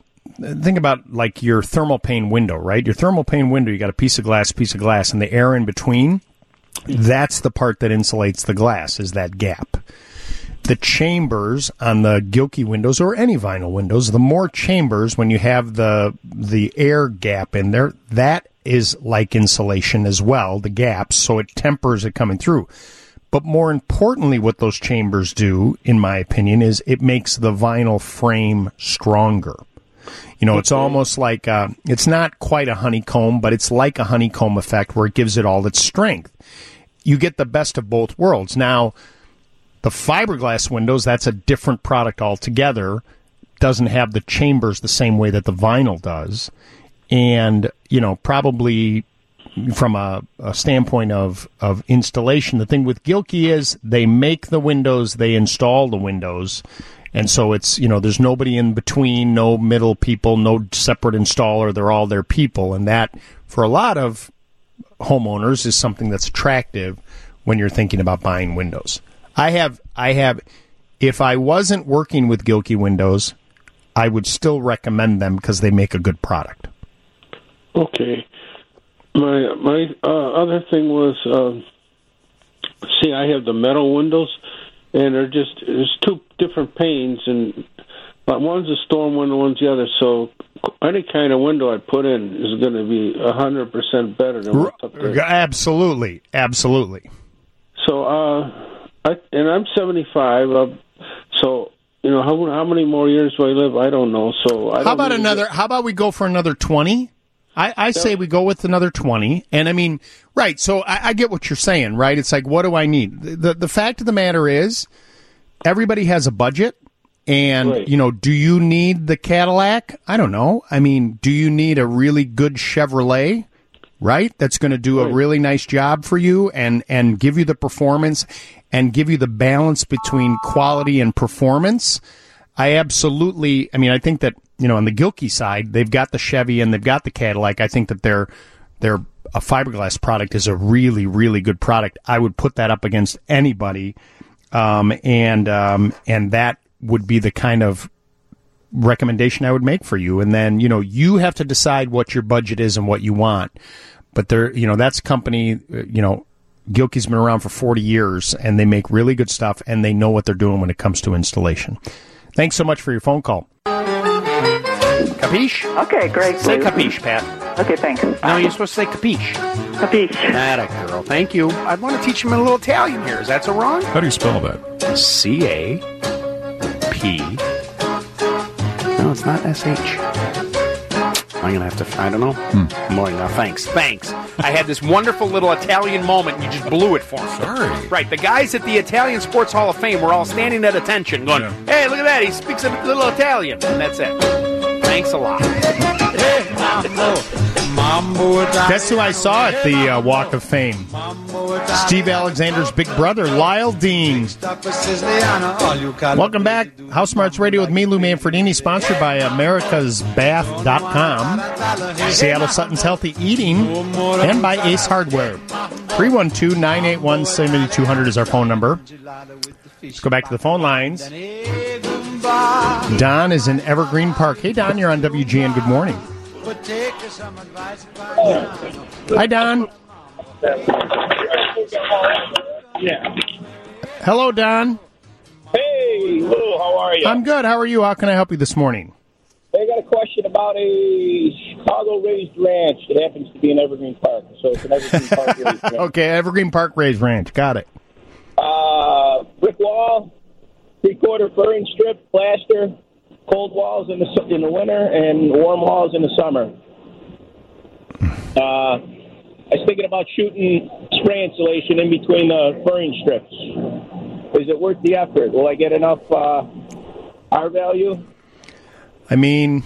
E: think about like your thermal pane window, right? Your thermal pane window, you got a piece of glass, piece of glass, and the air in between. That's the part that insulates the glass, is that gap. The chambers on the Gilkey windows or any vinyl windows, the more chambers when you have the the air gap in there, that is like insulation as well, the gaps, so it tempers it coming through. But more importantly, what those chambers do, in my opinion, is it makes the vinyl frame stronger. You know, it's almost like, uh, it's not quite a honeycomb, but it's like a honeycomb effect where it gives it all its strength. You get the best of both worlds. Now, the fiberglass windows, that's a different product altogether. Doesn't have the chambers the same way that the vinyl does. And, you know, probably from a, a standpoint of, of installation, the thing with Gilkey is they make the windows, they install the windows. And so it's, you know, there's nobody in between, no middle people, no separate installer. They're all their people. And that, for a lot of homeowners, is something that's attractive when you're thinking about buying windows. I have, I have, if I wasn't working with Gilkey windows, I would still recommend them because they make a good product.
N: Okay. My my uh, other thing was, uh, see, I have the metal windows, and they're just, there's two different panes, and but one's a storm window, one's the other, so any kind of window I put in is going to be one hundred percent better than what's up there.
E: Absolutely, absolutely.
N: So, uh, I, and I'm seventy-five, uh, so, you know, how how many more years do I live? I don't know. So I
E: How
N: don't
E: about
N: really
E: another,
N: get-
E: how about we go for another twenty? I, I say we go with another twenty. And I mean, right, so I, I get what you're saying, right? It's like, what do I need? The, the fact of the matter is, everybody has a budget. And,
N: Right.
E: you know, do you need the Cadillac? I don't know. I mean, do you need a really good Chevrolet, right? That's going to do a really nice job for you and, and give you the performance and give you the balance between quality and performance. I absolutely, I mean, I think that, you know, on the Gilkey side, they've got the Chevy and they've got the Cadillac. I think that their, their a fiberglass product is a really, really good product. I would put that up against anybody. Um, and, um, and that would be the kind of recommendation I would make for you. And then, you know, you have to decide what your budget is and what you want. But they're, you know, that's a company, you know, Gilkey's been around for forty years and they make really good stuff and they know what they're doing when it comes to installation. Thanks so much for your phone call. Capiche?
O: Okay, great.
E: Say
O: please.
E: capiche, Pat.
O: Okay, thanks.
P: No, you're supposed to say capiche.
O: Capiche.
P: Atta girl. Thank you. I want to teach him a little Italian here. Is that so wrong?
F: How do you spell that?
P: C A P. No, it's not S H. I'm going to have to, I don't know. Hmm. More now. Thanks. Thanks. I had this wonderful little Italian moment and you just blew it for me.
F: Sorry.
P: Right. The guys at the Italian Sports Hall of Fame were all standing at attention going,
F: Yeah.
P: hey, look at that. He speaks a little Italian. And that's it. Thanks a lot.
E: Guess who I saw at the uh, Walk of Fame? Steve Alexander's big brother, Lyle Dean. Welcome back. House Smarts Radio with me, Lou Manfredini, sponsored by Americas Bath dot com, Seattle Sutton's Healthy Eating, and by Ace Hardware. three one two, nine eight one, seven two zero zero is our phone number. Let's go back to the phone lines. Don is in Evergreen Park. Hey, Don, you're on W G N. Good morning. Hi, Don. Hello, Don.
Q: Hey, Lou, how are you?
E: I'm good. How are you? How can I help you this morning?
Q: I got a question about a Chicago-raised ranch that happens to be in Evergreen Park. So it's an Evergreen Park raised ranch.
E: Okay, Evergreen Park Raised Ranch. Got it.
Q: Uh, brick wall, three-quarter furring strip, plaster, cold walls in the in the winter, and warm walls in the summer. Uh, I was thinking about shooting spray insulation in between the furring strips. Is it worth the effort? Will I get enough uh, R value?
E: I mean,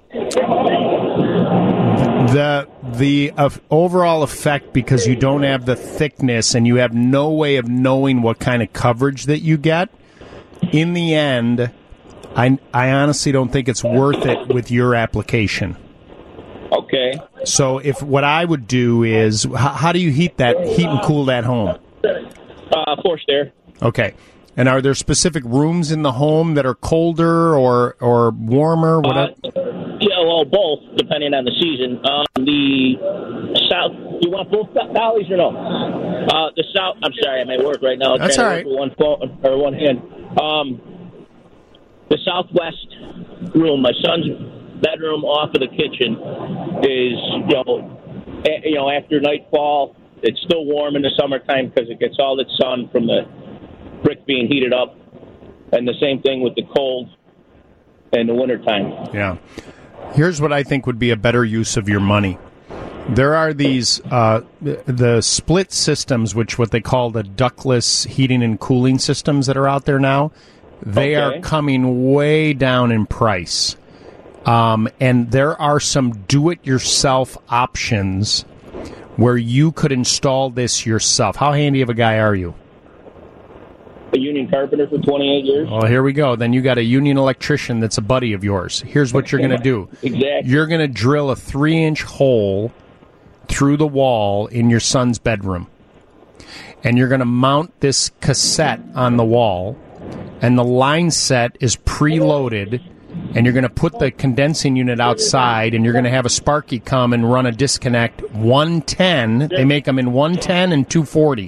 E: the the uh, overall effect, because you don't have the thickness and you have no way of knowing what kind of coverage that you get, in the end, I, I honestly don't think it's worth it with your application.
Q: Okay.
E: So if what I would do is, how, how do you heat that, heat and cool that home?
Q: Uh, forced air.
E: Okay. And are there specific rooms in the home that are colder or or warmer? Whatever?
Q: Uh, Yeah, well, both, depending on the season. Um, the South, you want both dollies or no? Uh, the South, I'm sorry, I'm at work right now.
E: That's all right.
Q: One phone, or one hand. Um, the Southwest room, my son's bedroom off of the kitchen, is, you know, a, you know, after nightfall, it's still warm in the summertime because it gets all its sun from the brick being heated up. And the same thing with the cold in the wintertime.
E: Yeah. Here's what I think would be a better use of your money. There are these, uh, the split systems, which what they call the ductless heating and cooling systems that are out there now. They
Q: Okay.
E: are coming way down in price. Um, and there are some do-it-yourself options where you could install this yourself. How handy of a guy are you?
Q: A union carpenter for twenty-eight years.
E: Well, here we go. Then you got a union electrician that's a buddy of yours. Here's what you're going to do.
Q: Exactly.
E: You're going to drill a three-inch hole through the wall in your son's bedroom. And you're going to mount this cassette on the wall. And the line set is preloaded. And you're going to put the condensing unit outside. And you're going to have a Sparky come and run a disconnect one ten. They make them in one ten and two forty.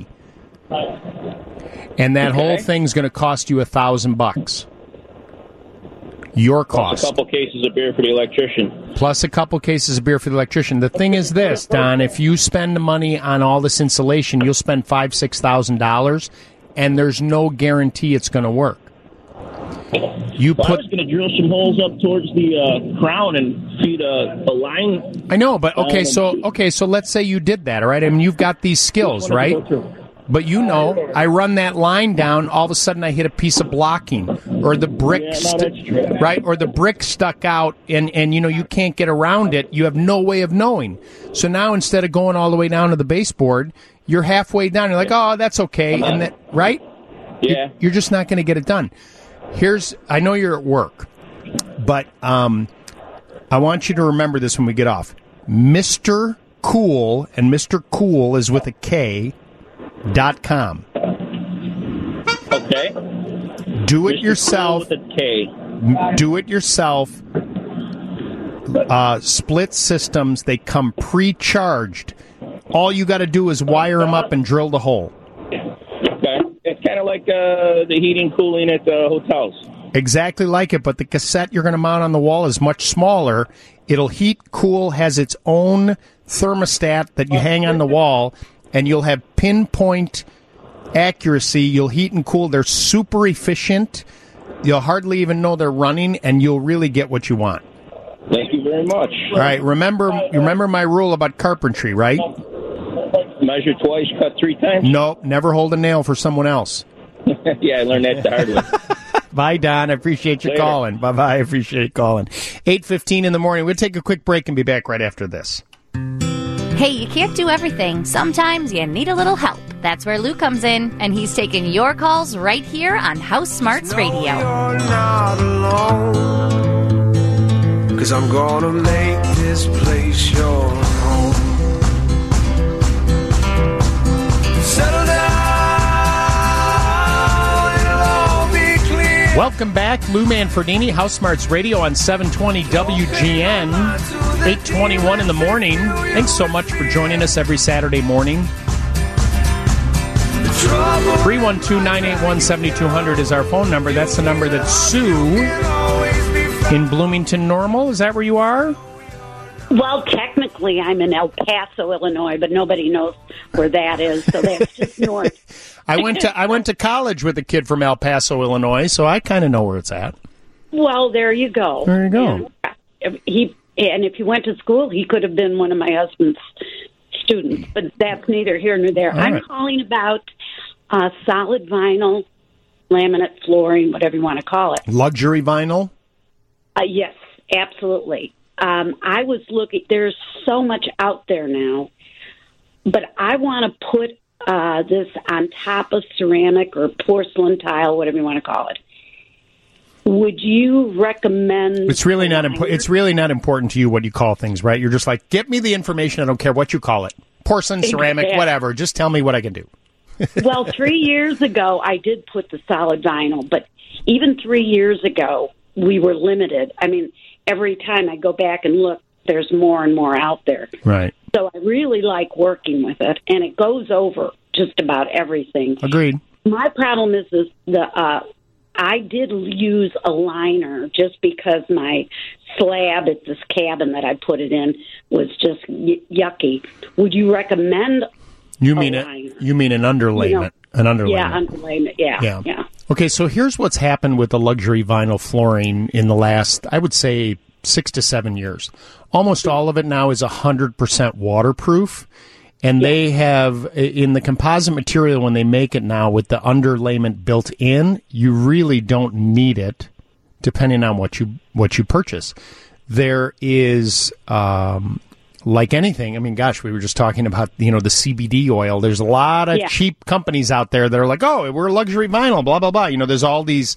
E: And that
Q: Okay.
E: whole thing's going to cost you a thousand bucks. Your
Q: Plus
E: cost.
Q: a couple cases of beer for the electrician.
E: Plus a couple cases of beer for the electrician. The thing is this, Don, if you spend the money on all this insulation, you'll spend five, six thousand dollars, and there's no guarantee it's going to work. You
Q: Well, I
E: put.
Q: was going to drill some holes up towards the uh, crown and feed a, a line.
E: I know, but okay,
Q: Um,
E: so okay, so let's say you did that, all right? I mean, you've got these skills, right? But you know, I run that line down, all of a sudden I hit a piece of blocking, or the brick,
Q: Yeah, no,
E: st-
Q: that's true.
E: right? Or the brick stuck out, and, and you know, you can't get around it. You have no way of knowing. So now instead of going all the way down to the baseboard, you're halfway down. You're like, oh, that's okay, and that, right?
Q: Yeah.
E: You're just not going to get it done. Here's, I know you're at work, but um, I want you to remember this when we get off. Mister Cool, and Mister Cool is with a K, dot com.
Q: Okay.
E: Do it yourself.
Q: With a K.
E: Do it yourself. Uh, split systems, they come pre-charged. All you got to do is wire them up and drill the hole.
Q: Okay. It's kind of like uh, the heating, cooling at the hotels.
E: Exactly like it, but the cassette you're going to mount on the wall is much smaller. It'll heat, cool, has its own thermostat that you hang on the wall, and you'll have pinpoint accuracy. You'll heat and cool. They're super efficient. You'll hardly even know they're running, and you'll really get what you want.
Q: Thank you very much.
E: All right, remember remember my rule about carpentry, right?
Q: Measure twice, cut three times.
E: Nope, never hold a nail for someone else.
Q: Yeah, I learned that the hard way.
E: Bye, Don. I appreciate you
Q: Later.
E: calling. Bye-bye. I appreciate you calling. eight fifteen in the morning. We'll take a quick break and be back right after this.
L: Hey, you can't do everything. Sometimes you need a little help. That's where Lou comes in, and he's taking your calls right here on House Smarts Radio.
M: You're not alone, 'cause I'm gonna make this place your home. Settle down, it'll all be clear.
E: Welcome back. Lou Manfredini, House Smarts Radio on seven twenty W G N, eight twenty-one in the morning. Thanks so much for joining us every Saturday morning. three one two, nine eight one, seven two zero zero is our phone number. That's the number that Sue in Bloomington Normal. Is that where you are?
O: Well, technically, I'm in El Paso, Illinois, but nobody knows where that is, so that's just north.
E: I went to I went to college with a kid from El Paso, Illinois, so I kind of know where it's at.
O: Well, there you go.
E: There you go.
O: And he and if he went to school, he could have been one of my husband's students, but that's neither here nor there.
E: All
O: I'm
E: right.
O: calling about uh, solid vinyl, laminate flooring, whatever you want to call it.
E: Luxury vinyl?
O: Uh, yes, absolutely. Um, I was looking, there's so much out there now, but I want to put uh, this on top of ceramic or porcelain tile, whatever you want to call it. Would you recommend?
E: It's really not important. It's really not important to you what you call things, right? You're just like, get me the information. I don't care what you call it, porcelain, ceramic,
O: Exactly.
E: whatever. Just tell me what I can do.
O: Well, three years ago, I did put the solid vinyl, but even three years ago, we were limited. I mean, every time I go back and look, there's more and more out there.
E: Right.
O: So I really like working with it, and it goes over just about everything.
E: Agreed.
O: My problem is, is the uh, I did use a liner just because my slab at this cabin that I put it in was just y- yucky. Would you recommend
E: You
O: a
E: mean
O: liner?
E: it? You mean an underlayment?
O: You know,
E: an underlayment.
O: Yeah, underlayment. Yeah,
E: Yeah.
O: yeah.
E: Okay, so here's what's happened with the luxury vinyl flooring in the last, I would say, six to seven years. Almost all of it now is one hundred percent waterproof. And they have, in the composite material, when they make it now with the underlayment built in, you really don't need it, depending on what you what you purchase. There is, um, like anything, I mean, gosh, we were just talking about, you know, the C B D oil. There's a lot of
O: Yeah.
E: cheap companies out there that are like, oh, we're luxury vinyl, blah, blah, blah. You know, there's all these,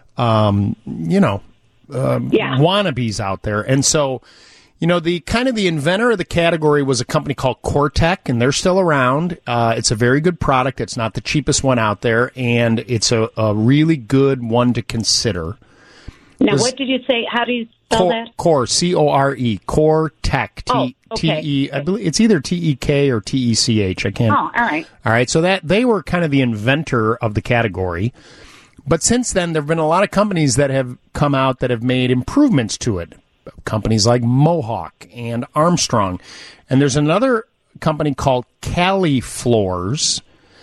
E: um, you know, um,
O: Yeah.
E: wannabes out there. And so, you know, the kind of the inventor of the category was a company called Cortec, and they're still around. Uh, it's a very good product. It's not the cheapest one out there, and it's a, a really good one to consider.
O: Now,
E: This-
O: what did you say? How do you spell
E: Core,
O: that?
E: Core, C O R E, Cortec, T
O: Oh, okay.
E: T E. I believe it's either T E K or T E C H. I can't.
O: Oh, all right.
E: All right, so that they were kind of the inventor of the category. But since then, there have been a lot of companies that have come out that have made improvements to it. Companies like Mohawk and Armstrong. And there's another company called Cali Floors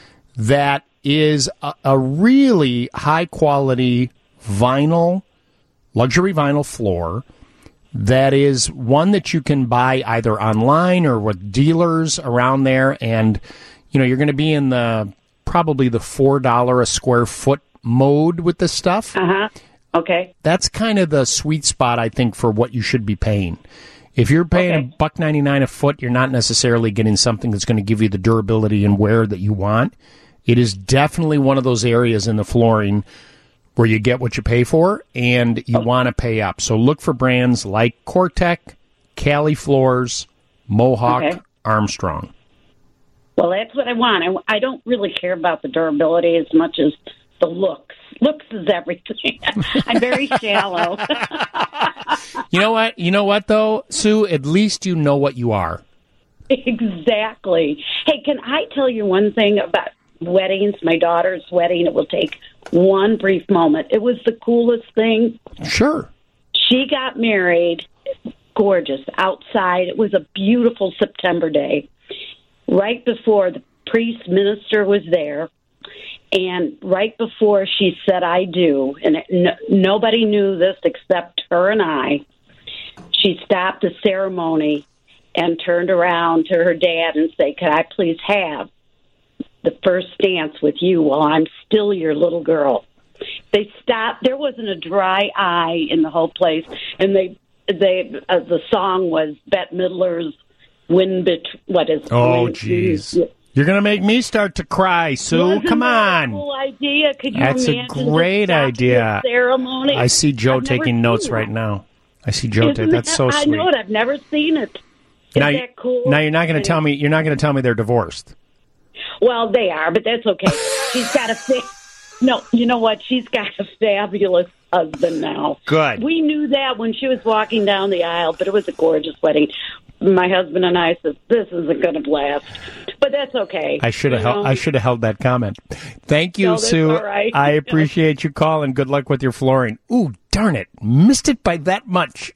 E: that is a, a really high-quality vinyl, luxury vinyl floor that is one that you can buy either online or with dealers around there. And, you know, you're going to be in the probably the four dollars a square foot mode with this stuff.
O: Uh-huh. Okay.
E: That's kind of the sweet spot, I think, for what you should be paying. If you're paying
O: Okay.
E: a buck ninety nine a foot, you're not necessarily getting something that's going to give you the durability and wear that you want. It is definitely one of those areas in the flooring where you get what you pay for, and you want to pay up. So look for brands like Cortec, Cali Floors, Mohawk,
O: Okay.
E: Armstrong.
O: Well, that's what I want. I, I don't really care about the durability as much as the looks. Looks is everything. I'm very shallow.
E: You know what? You know what, though, Sue? At least you know what you are.
O: Exactly. Hey, can I tell you one thing about weddings? My daughter's wedding, it will take one brief moment. It was the coolest thing.
E: Sure.
O: She got married, gorgeous, outside. It was a beautiful September day. Right before the priest minister was there, and right before she said, I do, and it, no, nobody knew this except her and I, she stopped the ceremony and turned around to her dad and said, could I please have the first dance with you while I'm still your little girl? They stopped. There wasn't a dry eye in the whole place, and they, they, uh, the song was Bette Midler's Wind Bet- what is
E: Oh,
O: Wind-
E: jeez. You're going to make me start to cry, Sue.
O: Wasn't
E: Come
O: that
E: on.
O: a cool idea? Could you
E: That's a
O: imagine
E: great
O: the stopping
E: idea.
O: the ceremony?
E: I see Joe
O: I've never
E: taking notes
O: seen
E: right
O: that.
E: now. I see Joe.
O: Isn't
E: ta- That's
O: that-
E: so
O: I
E: sweet.
O: know it. I've never seen it. Is
E: now,
O: that cool?
E: now you're not going to tell me. You're not going to tell me they're divorced.
O: Well, they are, but that's okay. She's got a fa- no. You know what? She's got a fabulous husband now.
E: Good.
O: We knew that when she was walking down the aisle, but it was a gorgeous wedding. My husband and I said, "This isn't going to last," but that's okay.
E: I should have.
O: You
E: Held,
O: know?
E: I should have held that comment. Thank you,
O: No, that's
E: Sue.
O: all right.
E: I appreciate you calling. Good luck with your flooring. Ooh, darn it! Missed it by that much.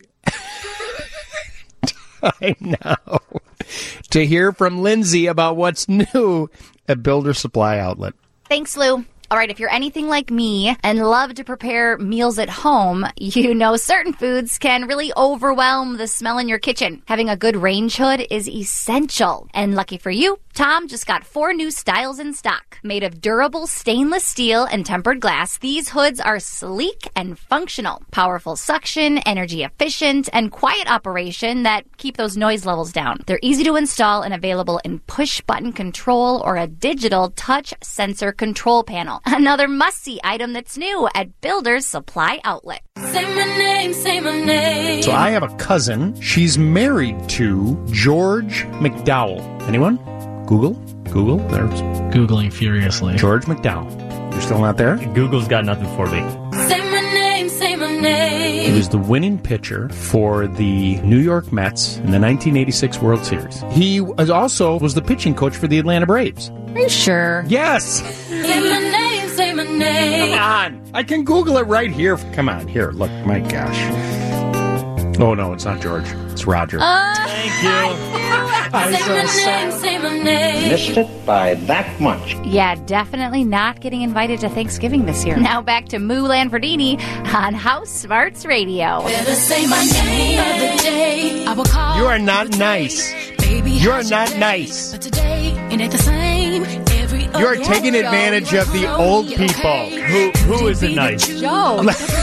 E: Time now to hear from Lindsay about what's new at Builder Supply Outlet.
L: Thanks, Lou. All right, if you're anything like me and love to prepare meals at home, you know certain foods can really overwhelm the smell in your kitchen. Having a good range hood is essential. And lucky for you, Tom just got four new styles in stock. Made of durable stainless steel and tempered glass, these hoods are sleek and functional. Powerful suction, energy efficient, and quiet operation that keep those noise levels down. They're easy to install and available in push-button control or a digital touch sensor control panel. Another must-see item that's new at Builder's Supply Outlet.
R: Say my name, say my name.
E: So I have a cousin. She's married to George McDowell. Anyone? Google? Google? There's
S: Googling furiously.
E: George McDowell. You're still not there?
H: Google's got nothing for me.
R: Say my name, say my name.
E: was the winning pitcher for the New York Mets in the nineteen eighty-six World Series. He was also was the pitching coach for the Atlanta Braves.
A: Are you sure?
E: Yes.
R: Say my name, say my name.
E: Come on. I can Google it right here. Come on. Here, look. My gosh. Oh, no, it's not George. It's Roger.
A: Uh,
H: Thank you.
R: I'm say so my sad. name, say my name.
S: Missed it by that much.
L: Yeah, definitely not getting invited to Thanksgiving this year. Now back to Moo Lanfordini on House Smarts Radio.
R: Better say my name of the day. I will call.
E: You are not nice.
R: Baby,
E: you are not nice.
R: But today, it ain't the same. Every
E: you are taking advantage of the old people.
H: Who Who isn't nice?
L: Joe.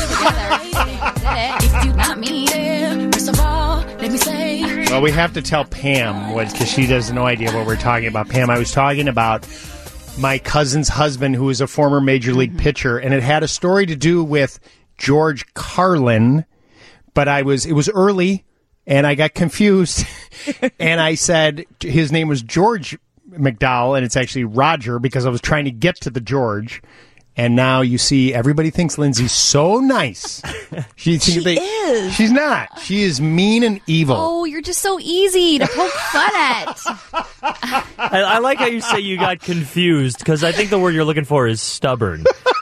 L: Not me.
R: First of all, let me say.
E: Well, we have to tell Pam because she has no idea what we're talking about. Pam, I was talking about my cousin's husband, who is a former major league mm-hmm. pitcher, and it had a story to do with George Carlin. But I was it was early, and I got confused, and I said his name was George McDowell, and it's actually Roger because I was trying to get to the George. And now you see, everybody thinks Lindsay's so nice. She,
J: she
E: they,
J: is.
E: She's not. She is mean and evil.
L: Oh, you're just so easy to poke fun at.
H: I, I like how you say you got confused, because I think the word you're looking for is stubborn.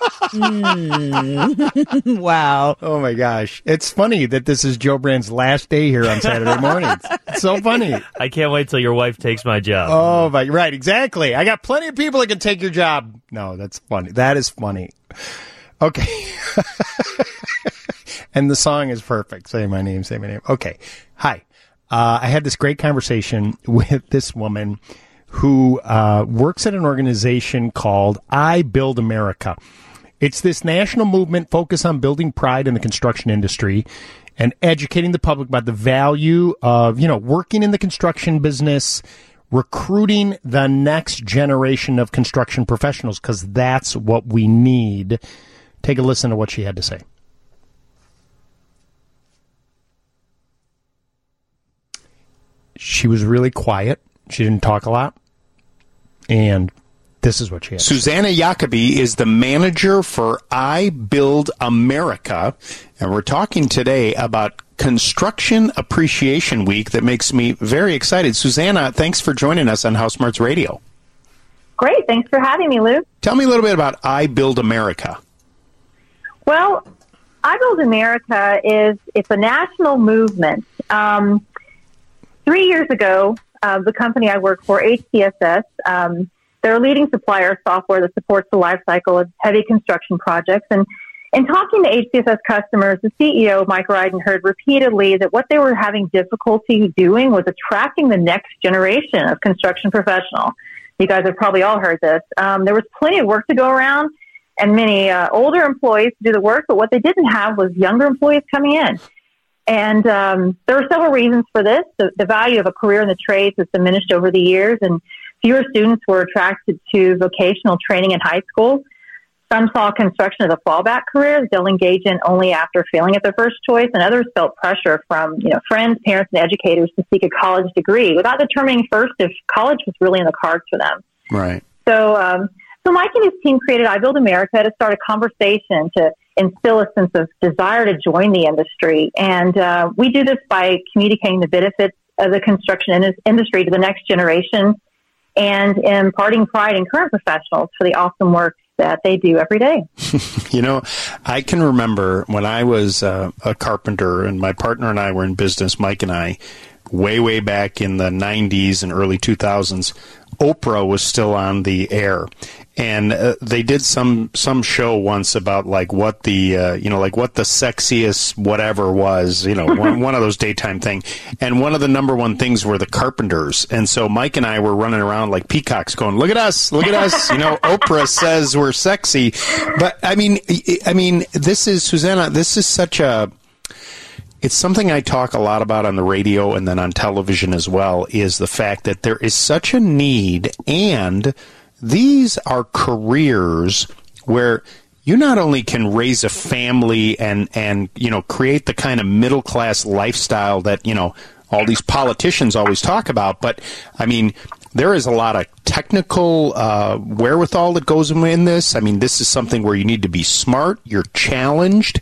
J: mm. Wow.
E: Oh, my gosh. It's funny that this is Joe Brand's last day here on Saturday mornings. It's so funny.
H: I can't wait till your wife takes my job.
E: Oh, my, right, exactly. I got plenty of people that can take your job. No, that's funny. That is funny. Okay. And the song is perfect. Say my name, say my name. Okay. Hi. Uh, I had this great conversation with this woman who uh, works at an organization called I Build America. It's this national movement focused on building pride in the construction industry and educating the public about the value of, you know, working in the construction business, recruiting the next generation of construction professionals, because that's what we need. Take a listen to what she had to say. She was really quiet. She didn't talk a lot. And this is what she had.
T: Susanna Jacobi is the manager for I Build America. And we're talking today about Construction Appreciation Week that makes me very excited. Susanna, thanks for joining us on House Smarts Radio.
U: Great. Thanks for having me, Lou.
T: Tell me a little bit about I Build America.
U: Well, I Build America is it's a national movement. Um, three years ago, uh, the company I work for, H C S S, um, they're a leading supplier of software that supports the life cycle of heavy construction projects. And in talking to H C S S customers, the C E O, Mike Ryden, heard repeatedly that what they were having difficulty doing was attracting the next generation of construction professional. You guys have probably all heard this. Um, there was plenty of work to go around and many uh, older employees to do the work, but what they didn't have was younger employees coming in. And um, there were several reasons for this. The, the value of a career in the trades has diminished over the years, and fewer students were attracted to vocational training in high school. Some saw construction as a fallback career that they'll engage in only after failing at their first choice, and others felt pressure from you know friends, parents, and educators to seek a college degree without determining first if college was really in the cards for them.
T: Right.
U: So, um, so Mike and his team created I Build America to start a conversation to instill a sense of desire to join the industry, and uh, we do this by communicating the benefits of the construction in- industry to the next generation and imparting pride in current professionals for the awesome work that they do every day.
T: You know, I can remember when I was uh, a carpenter and my partner and I were in business, Mike and I, way, way back in the nineties and early two thousands, Oprah was still on the air. And uh, they did some some show once about like what the uh, you know like what the sexiest whatever was, you know one, one of those daytime thing. And one of the number one things were the carpenters. And so Mike and I were running around like peacocks, going, "Look at us, look at us!" You know, Oprah says we're sexy. But I mean, I mean, this is Susanna. This is such a. It's something I talk a lot about on the radio and then on television as well. Is the fact that there is such a need and these are careers where you not only can raise a family and, and, you know, create the kind of middle class lifestyle that, you know, all these politicians always talk about, but I mean, there is a lot of technical uh, wherewithal that goes in this. I mean, this is something where you need to be smart, you're challenged,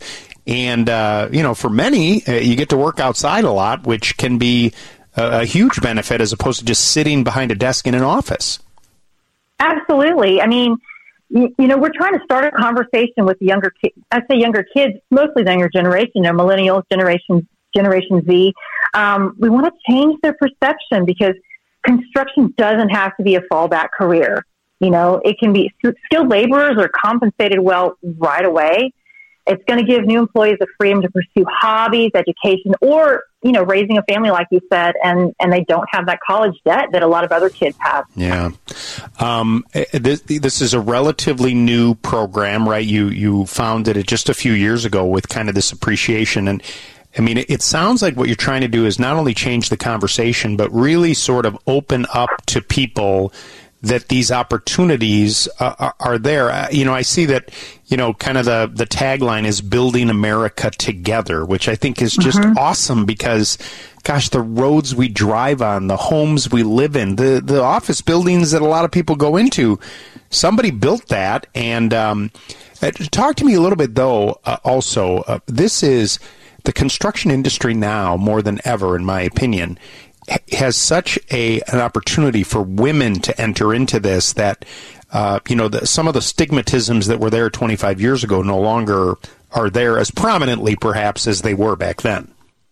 T: And, uh, you know, for many, uh, you get to work outside a lot, which can be a, a huge benefit as opposed to just sitting behind a desk in an office.
U: Absolutely. I mean, you, you know, we're trying to start a conversation with the younger kids. I say younger kids, mostly the younger generation, you know, millennials, Generation, Generation Z. Um, we want to change their perception because construction doesn't have to be a fallback career. You know, it can be skilled laborers are compensated well right away. It's going to give new employees the freedom to pursue hobbies, education, or, you know, raising a family, like you said, and, and they don't have that college debt that a lot of other kids have.
T: Yeah. Um, this, this is a relatively new program, right? You, you founded it just a few years ago with kind of this appreciation. And I mean, it, it sounds like what you're trying to do is not only change the conversation, but really sort of open up to people that these opportunities uh, are, are there. Uh, you know, I see that, you know, kind of the, the tagline is Building America Together, which I think is just mm-hmm. awesome because, gosh, the roads we drive on, the homes we live in, the, the office buildings that a lot of people go into, somebody built that. And um, talk to me a little bit, though, uh, also, uh, this is the construction industry now, more than ever, in my opinion, has such a an opportunity for women to enter into this that, uh, you know, the, some of the stigmatisms that were there twenty-five years ago no longer are there as prominently, perhaps, as they were back then.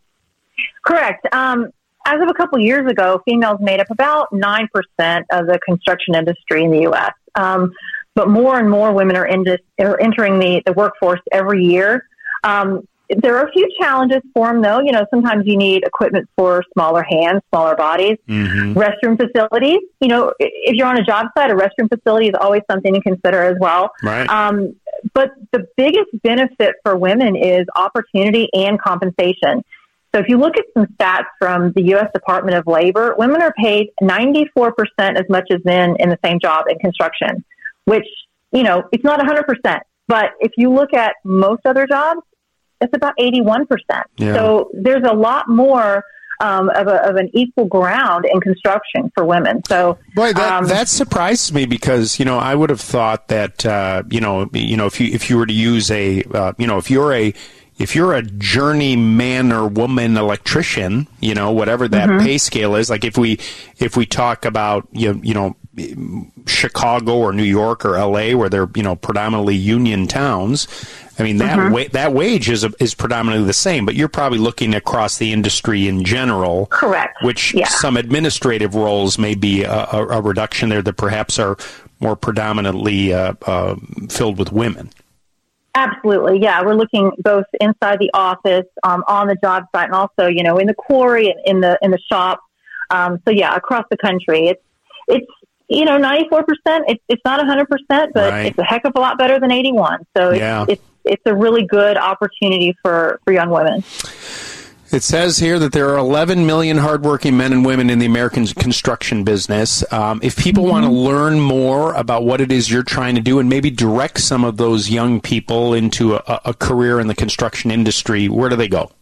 U: Correct. Um, as of a couple years ago, females made up about nine percent of the construction industry in the U S Um, but more and more women are, in this, are entering the, the workforce every year. Um, There are a few challenges for them, though. You know, sometimes you need equipment for smaller hands, smaller bodies, mm-hmm. restroom facilities. You know, if you're on a job site, a restroom facility is always something to consider as well.
T: Right.
U: Um, but the biggest benefit for women is opportunity and compensation. So if you look at some stats from the U S Department of Labor, women are paid ninety-four percent as much as men in the same job in construction, which, you know, it's not one hundred percent. But if you look at most other jobs, it's about eighty-one percent.
T: Yeah.
U: So there's a lot more um, of, a, of an equal ground in construction for women. So,
T: boy, that,
U: um,
T: that surprises me because, you know, I would have thought that, uh, you know, you know, if you if you were to use a, uh, you know, if you're a if you're a journeyman or woman electrician, you know, whatever that
U: Mm-hmm.
T: pay scale is, like if we if we talk about you you know Chicago or New York or L A where they're you know predominantly union towns. I mean, that
U: Mhm.
T: wa- that wage is is predominantly the same, but you're probably looking across the industry in general.
U: Correct.
T: Which
U: Yeah.
T: some administrative roles may be a, a, a reduction there that perhaps are more predominantly uh, uh, filled with women.
U: Absolutely. Yeah. We're looking both inside the office, um, on the job site, and also, you know, in the quarry and in the, in the shop. Um, so yeah, across the country, it's, it's, you know, ninety-four percent. It's, it's not one hundred percent, but
T: Right.
U: it's a heck of a lot better than eighty-one. So it's,
T: Yeah.
U: it's, it's a really good opportunity for, for young women.
T: It says here that there are eleven million hardworking men and women in the American construction business. Um, if people want to learn more about what it is you're trying to do and maybe direct some of those young people into a, a career in the construction industry, where do they go?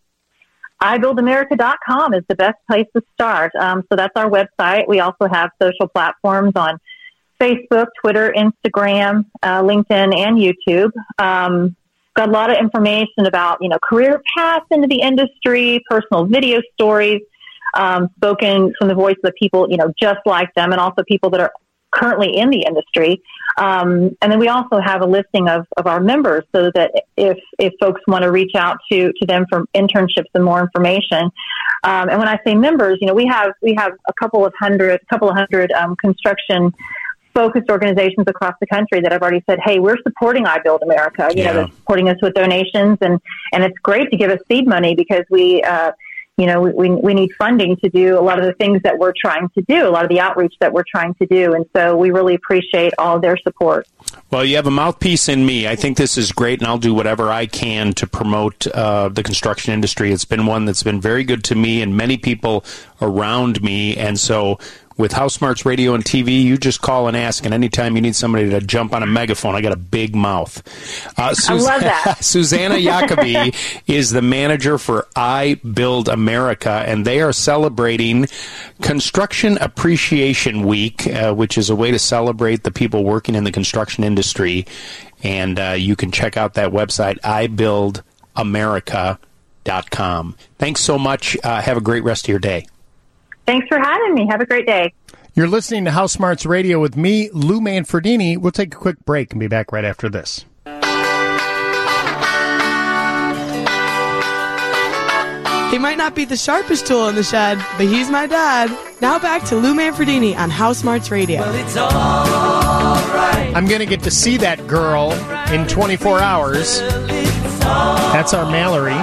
U: I build America dot com is the best place to start. Um, so that's our website. We also have social platforms on Facebook, Twitter, Instagram, uh, LinkedIn, and YouTube. Um, got a lot of information about, you know, career paths into the industry, personal video stories, um, spoken from the voice of people, you know, just like them, and also people that are currently in the industry. Um, and then we also have a listing of, of our members so that if, if folks want to reach out to, to them for internships and more information. Um, and when I say members, you know, we have, we have a couple of hundred, couple of hundred, um, construction focused organizations across the country that have already said, hey, we're supporting I Build America. You
T: Yeah.
U: know, they're supporting us with donations, and, and it's great to give us seed money because we, uh, you know, we, we need funding to do a lot of the things that we're trying to do, a lot of the outreach that we're trying to do. And so we really appreciate all their support.
T: Well, you have a mouthpiece in me. I think this is great, and I'll do whatever I can to promote uh, the construction industry. It's been one that's been very good to me and many people around me. And so with House Smarts Radio and T V, you just call and ask, and anytime you need somebody to jump on a megaphone, I got a big mouth. Uh, Sus-
U: I love that.
T: Susanna Jacobi is the manager for I Build America, and they are celebrating Construction Appreciation Week, uh, which is a way to celebrate the people working in the construction industry. And uh, you can check out that website, I Build america dot com. Thanks so much. Uh, have a great rest of your day.
U: Thanks for having me. Have a great day.
E: You're listening to House Smarts Radio with me, Lou Manfredini. We'll take a quick break and be back right after this.
C: He might not be the sharpest tool in the shed, but he's my dad. Now back to Lou Manfredini on House Smarts Radio.
D: Well, it's all right.
E: I'm going to get to see that girl in twenty-four hours. That's our Mallory.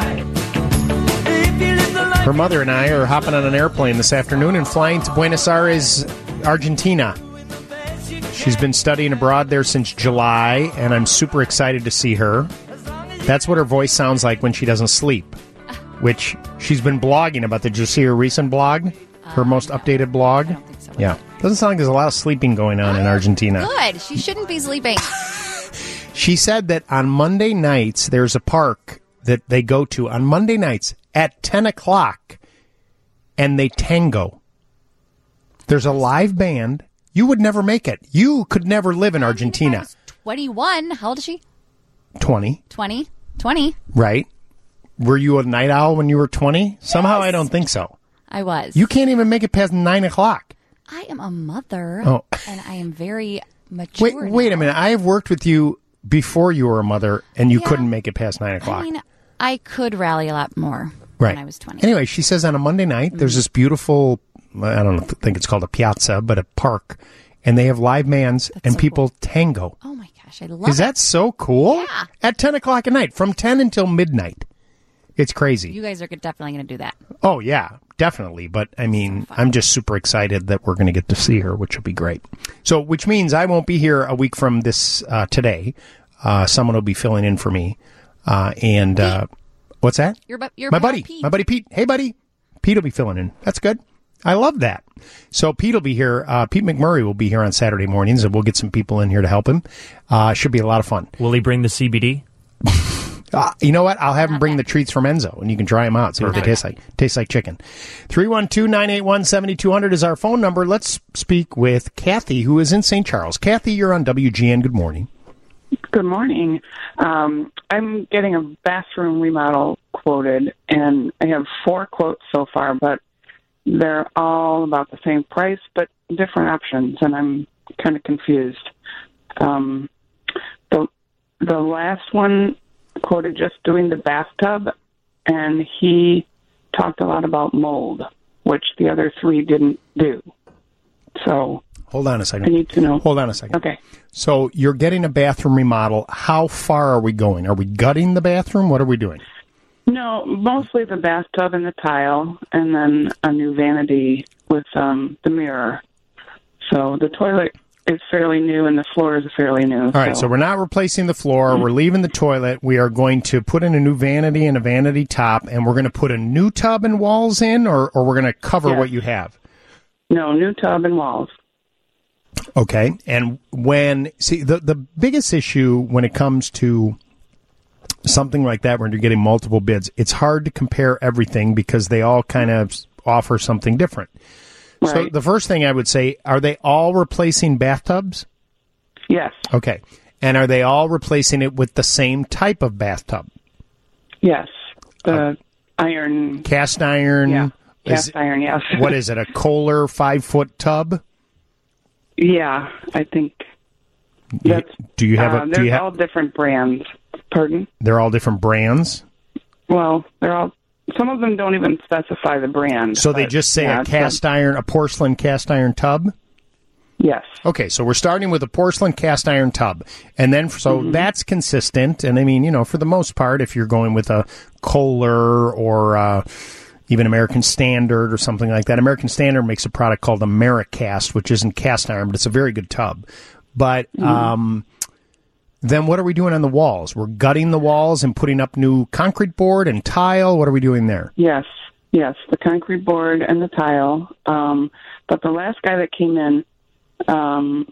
E: Her mother and I are hopping on an airplane this afternoon and flying to Buenos Aires, Argentina. She's been studying abroad there since July, and I'm super excited to see her. That's what her voice sounds like when she doesn't sleep, which she's been blogging about. Did you see her recent blog? Her most updated blog? Yeah. Doesn't sound like there's a lot of sleeping going on in Argentina.
L: Good. She shouldn't be sleeping.
E: She said that on Monday nights, there's a park that they go to on Monday nights at ten o'clock, and they tango. There's a live band. You would never make it. You could never live in Argentina.
L: twenty-one. How old is she?
E: twenty.
L: twenty. twenty.
E: Right. Were you a night owl when you were twenty? Somehow I don't think so.
L: I was.
E: You can't even make it past nine o'clock.
L: I am a mother,
E: Oh.
L: and I am very mature.
E: Wait, wait a minute. I have worked with you before you were a mother, and you
L: Yeah.
E: couldn't make it past nine o'clock.
L: I mean, I could rally a lot more
E: Right.
L: when I was twenty.
E: Anyway, she says on a Monday night, there's this beautiful, I don't think it's called a piazza, but a park, and they have live bands, and people tango.
L: Oh my gosh, I love
E: Is
L: it.
E: that so cool?
L: Yeah.
E: At ten o'clock at night, from ten until midnight. It's crazy.
L: You guys are definitely going to do that.
E: Oh, yeah, definitely. But, I mean, I'm just super excited that we're going to get to see her, which will be great. So, which means I won't be here a week from this uh, today. Uh, someone will be filling in for me. Uh, and, uh, what's that?
L: Your, bu- your
E: My
L: pal
E: buddy.
L: Pete.
E: My buddy Pete. Hey, buddy. Pete will be filling in. That's good. I love that. So Pete will be here. Uh, Pete McMurray will be here on Saturday mornings, and we'll get some people in here to help him. Uh, should be a lot of fun.
H: Will he bring the C B D?
E: Uh, you know what? I'll have him bring the treats from Enzo, and you can try them out. See what they taste like. Tastes like chicken. three one two, nine eight one, seven two zero zero is our phone number. Let's speak with Kathy, who is in Saint Charles. Kathy, you're on W G N. Good morning.
V: Good morning. Um, I'm getting a bathroom remodel quoted, and I have four quotes so far, but they're all about the same price, but different options, and I'm kind of confused. Um, the the last one quoted just doing the bathtub, and he talked a lot about mold, which the other three didn't do. So
E: hold on a second.
V: I need to know.
E: Hold on a second.
V: Okay.
E: So you're getting a bathroom remodel. How far are we going? Are we gutting the bathroom? What are we doing?
V: No, mostly the bathtub and the tile, and then a new vanity with um, the mirror. So the toilet is fairly new, and the floor is fairly new.
E: All right, so we're not replacing the floor. We're leaving the toilet. We are going to put in a new vanity and a vanity top, and we're going to put a new tub and walls in, or, or we're going to cover
V: Yes.
E: what you have?
V: No, new tub and walls.
E: Okay, and when, see, the, the biggest issue when it comes to something like that, when you're getting multiple bids, it's hard to compare everything because they all kind of offer something different. So
V: Right.
E: the first thing I would say, are they all replacing bathtubs?
V: Yes.
E: Okay. And are they all replacing it with the same type of bathtub?
V: Yes. The iron.
E: Cast iron?
V: Yeah.
E: Is-
V: Cast iron, yes.
E: What is it, a Kohler five-foot tub?
V: Yeah, I think that's.
E: Do you have
V: uh,
E: a? Do
V: They're
E: you have?
V: all different brands. Pardon?
E: They're all different brands.
V: Well, they're all. Some of them don't even specify the brand.
E: So they
V: but,
E: just say
V: yeah,
E: a
V: it's
E: cast iron, a porcelain cast iron tub.
V: Yes.
E: Okay, so we're starting with a porcelain cast iron tub, and then so
V: Mm-hmm.
E: that's consistent. And I mean, you know, for the most part, if you're going with a Kohler or uh, even American Standard or something like that, American Standard makes a product called Americast, which isn't cast iron, but it's a very good tub. But
V: Mm-hmm.
E: um, then what are we doing on the walls? We're gutting the walls and putting up new concrete board and tile. What are we doing there?
V: Yes, yes, the concrete board and the tile. Um, but the last guy that came in, um,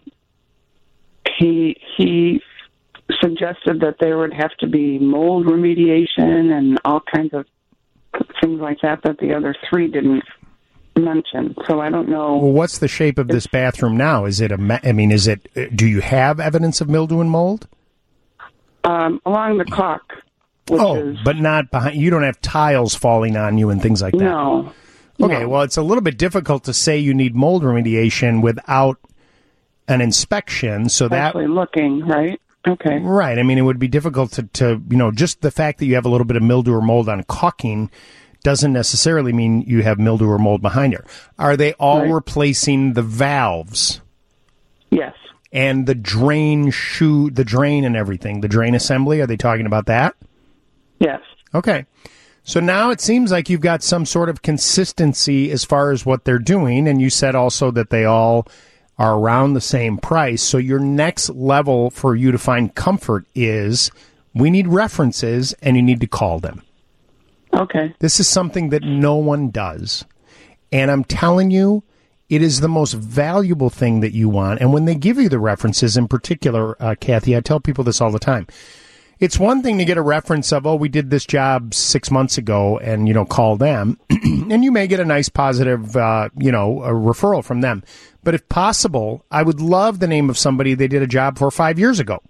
V: he he suggested that there would have to be mold remediation and all kinds of things like that that the other three didn't mention. So I don't know.
E: Well, what's the shape of this bathroom now? Is it a? ma- I mean, is it? Do you have evidence of mildew and mold?
V: Um, along the caulk Which
E: oh,
V: is,
E: but not behind. You don't have tiles falling on you and things like that.
V: No.
E: Okay,
V: no.
E: well, it's a little bit difficult to say you need mold remediation without an inspection. So
V: Actually
E: that
V: looking, right? Okay.
E: Right. I mean, it would be difficult to, to, you know, just the fact that you have a little bit of mildew or mold on caulking doesn't necessarily mean you have mildew or mold behind you. Are they all
V: Right.
E: replacing the valves?
V: Yes.
E: And the drain shoe, the drain and everything, the drain assembly? Are they talking about that?
V: Yes.
E: Okay. So now it seems like you've got some sort of consistency as far as what they're doing. And you said also that they all are around the same price. So your next level for you to find comfort is we need references and you need to call them.
V: Okay.
E: This is something that no one does. And I'm telling you, it is the most valuable thing that you want. And when they give you the references in particular, uh, Kathy, I tell people this all the time. It's one thing to get a reference of, oh, we did this job six months ago and, you know, call them. And you may get a nice positive, uh, you know, a referral from them. But if possible, I would love the name of somebody they did a job for five years ago.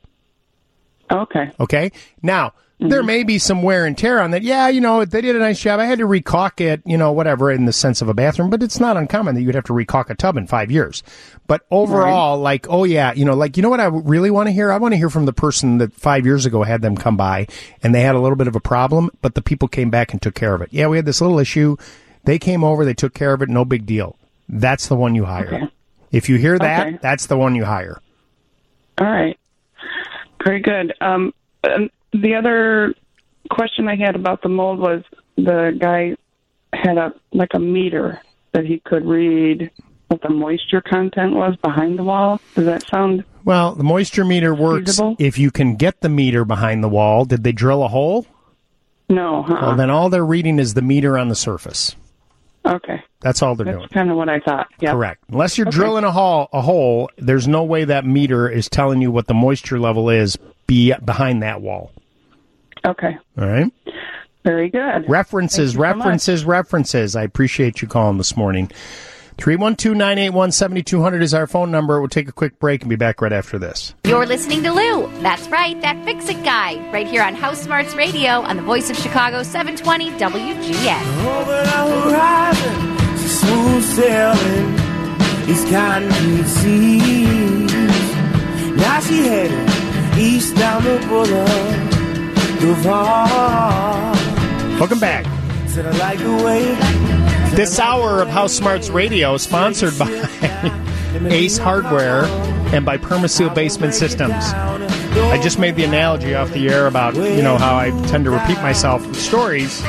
V: Okay.
E: Okay. Now, there may be some wear and tear on that. Yeah, you know, they did a nice job. I had to recaulk it, you know, whatever, in the sense of a bathroom, but it's not uncommon that you'd have to recaulk a tub in five years. But overall, right. like, oh, yeah, you know, like, you know what I really want to hear? I want to hear from the person that five years ago had them come by and they had a little bit of a problem, but the people came back and took care of it. Yeah, we had this little issue. They came over, they took care of it, no big deal. That's the one you hire.
V: Okay.
E: If you hear that,
V: Okay.
E: that's the one you hire.
V: All right. Very good. Um, and the other question I had about the mold was the guy had a like a meter that he could read what the moisture content was behind the wall. Does that sound
E: Well, the moisture meter works
V: feasible?
E: if you can get the meter behind the wall. Did they drill a hole?
V: No. Uh-uh.
E: Well, then all they're reading is the meter on the surface.
V: Okay.
E: That's all they're
V: That's
E: doing.
V: kind of what I thought. Yeah.
E: Correct. Unless you're
V: Okay.
E: drilling a hole, a hole, there's no way that meter is telling you what the moisture level is be behind that wall.
V: Okay.
E: All right?
V: Very good.
E: References,
V: Thank you so
E: references, references. I appreciate you calling this morning. three one two, nine eight one, seven two zero zero is our phone number. We'll take a quick break and be back right after this.
L: You're listening to Lou. That's right, that Fix-It guy, right here on House Smarts Radio on the Voice of Chicago, seven twenty W G N.
M: Over the horizon, smooth sailing, these concrete seas. Now she headed east down the boulevard.
E: Welcome back.
M: Said I like the way.
E: This hour of House Smarts Radio is sponsored by Ace Hardware and by Permaseal Basement Systems. I just made the analogy off the air about, you know, how I tend to repeat myself with stories.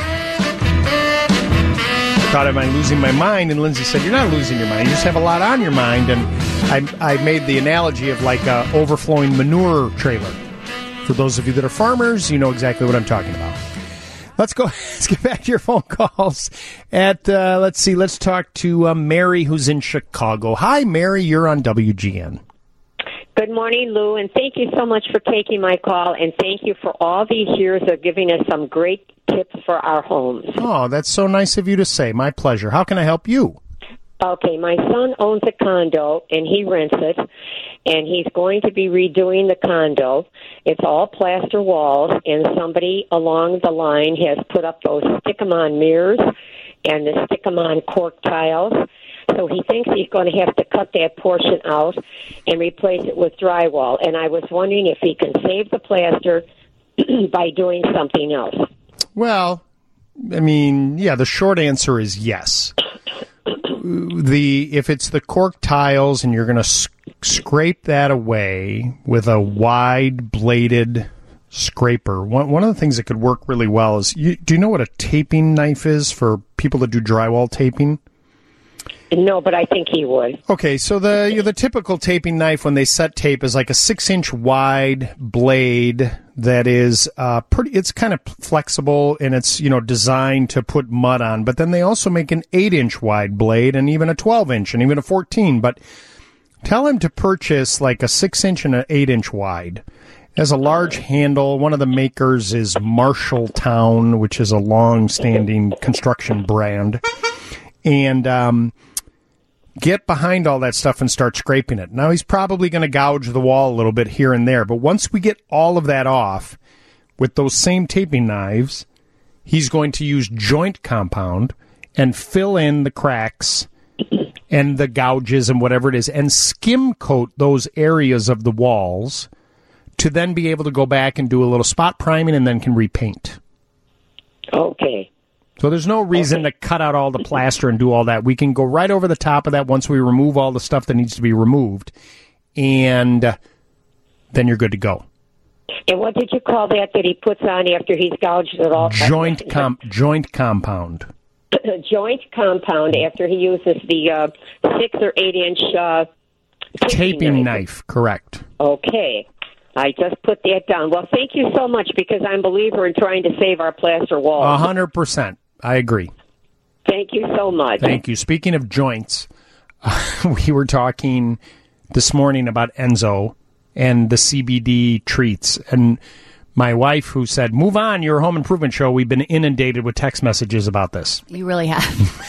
E: I thought, am I losing my mind? And Lindsay said, you're not losing your mind. You just have a lot on your mind. And I, I made the analogy of like a overflowing manure trailer. For those of you that are farmers, you know exactly what I'm talking about. Let's go. Let's get back to your phone calls. At uh, let's see. Let's talk to uh, Mary, who's in Chicago. Hi, Mary. You're on W G N.
B: Good morning, Lou, and thank you so much for taking my call, and thank you for all these years of giving us some great tips for our homes.
E: Oh, that's so nice of you to say. My pleasure. How can I help you?
B: Okay, my son owns a condo, and he rents it, and he's going to be redoing the condo. It's all plaster walls, and somebody along the line has put up those stick-em-on mirrors and the stick-em-on cork tiles. So he thinks he's going to have to cut that portion out and replace it with drywall. And I was wondering if he can save the plaster by doing something else.
E: Well, I mean, yeah, the short answer is yes. The if it's the cork tiles and you're going to sc- scrape that away with a wide bladed scraper, one one of the things that could work really well is, you, do you know what a taping knife is for people that do drywall taping?
B: No, but I think he would.
E: Okay, so the you know, the typical taping knife when they set tape is like a six inch wide blade that is uh, pretty. It's kind of flexible and it's you know designed to put mud on. But then they also make an eight inch wide blade and even a twelve inch and even a fourteen. But tell him to purchase like a six inch and an eight inch wide. It has a large handle. One of the makers is Marshalltown, which is a long standing construction brand, and um. Get behind all that stuff and start scraping it. Now, he's probably going to gouge the wall a little bit here and there, but once we get all of that off, with those same taping knives, he's going to use joint compound and fill in the cracks and the gouges and whatever it is and skim coat those areas of the walls to then be able to go back and do a little spot priming and then can repaint.
B: Okay.
E: So there's no reason okay. to cut out all the plaster and do all that. We can go right over the top of that once we remove all the stuff that needs to be removed, and uh, then you're good to go.
B: And what did you call that that he puts on after he's gouged it all?
E: Joint com- joint compound.
B: Joint compound after he uses the uh, six or eight inch uh, taping,
E: taping
B: knife.
E: knife. Correct.
B: Okay. I just put that down. Well, thank you so much because I'm a believer in trying to save our plaster walls.
E: A hundred percent. I agree.
B: Thank you so much.
E: Thank you. Speaking of joints, uh, we were talking this morning about Enzo and the C B D treats. And my wife, who said, move on, your home improvement show, we've been inundated with text messages about this.
A: You really have.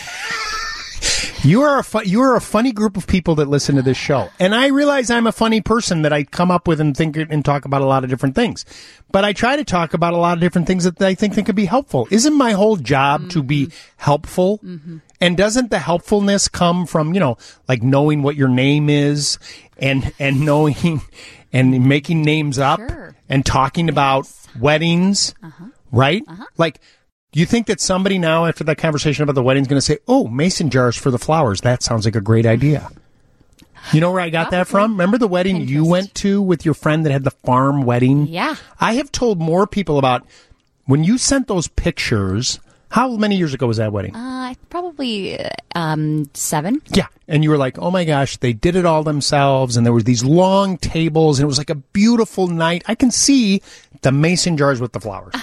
E: You are a fu- you are a funny group of people that listen to this show. And I realize I'm a funny person that I come up with and think and talk about a lot of different things. But I try to talk about a lot of different things that I think that could be helpful. Isn't my whole job mm-hmm. to be helpful? Mm-hmm. And doesn't the helpfulness come from, you know, like knowing what your name is and and knowing and making names up sure. and talking yes. about weddings, uh-huh. right? Uh-huh. Like, you think that somebody now, after that conversation about the wedding, is going to say, oh, mason jars for the flowers. That sounds like a great idea. You know where I got that from? Remember the wedding Pinterest. You went to with your friend that had the farm wedding?
A: Yeah.
E: I have told more people about when you sent those pictures. How many years ago was that wedding?
A: Uh, probably um, seven.
E: Yeah. And you were like, oh, my gosh, they did it all themselves. And there were these long tables. And it was like a beautiful night. I can see the mason jars with the flowers.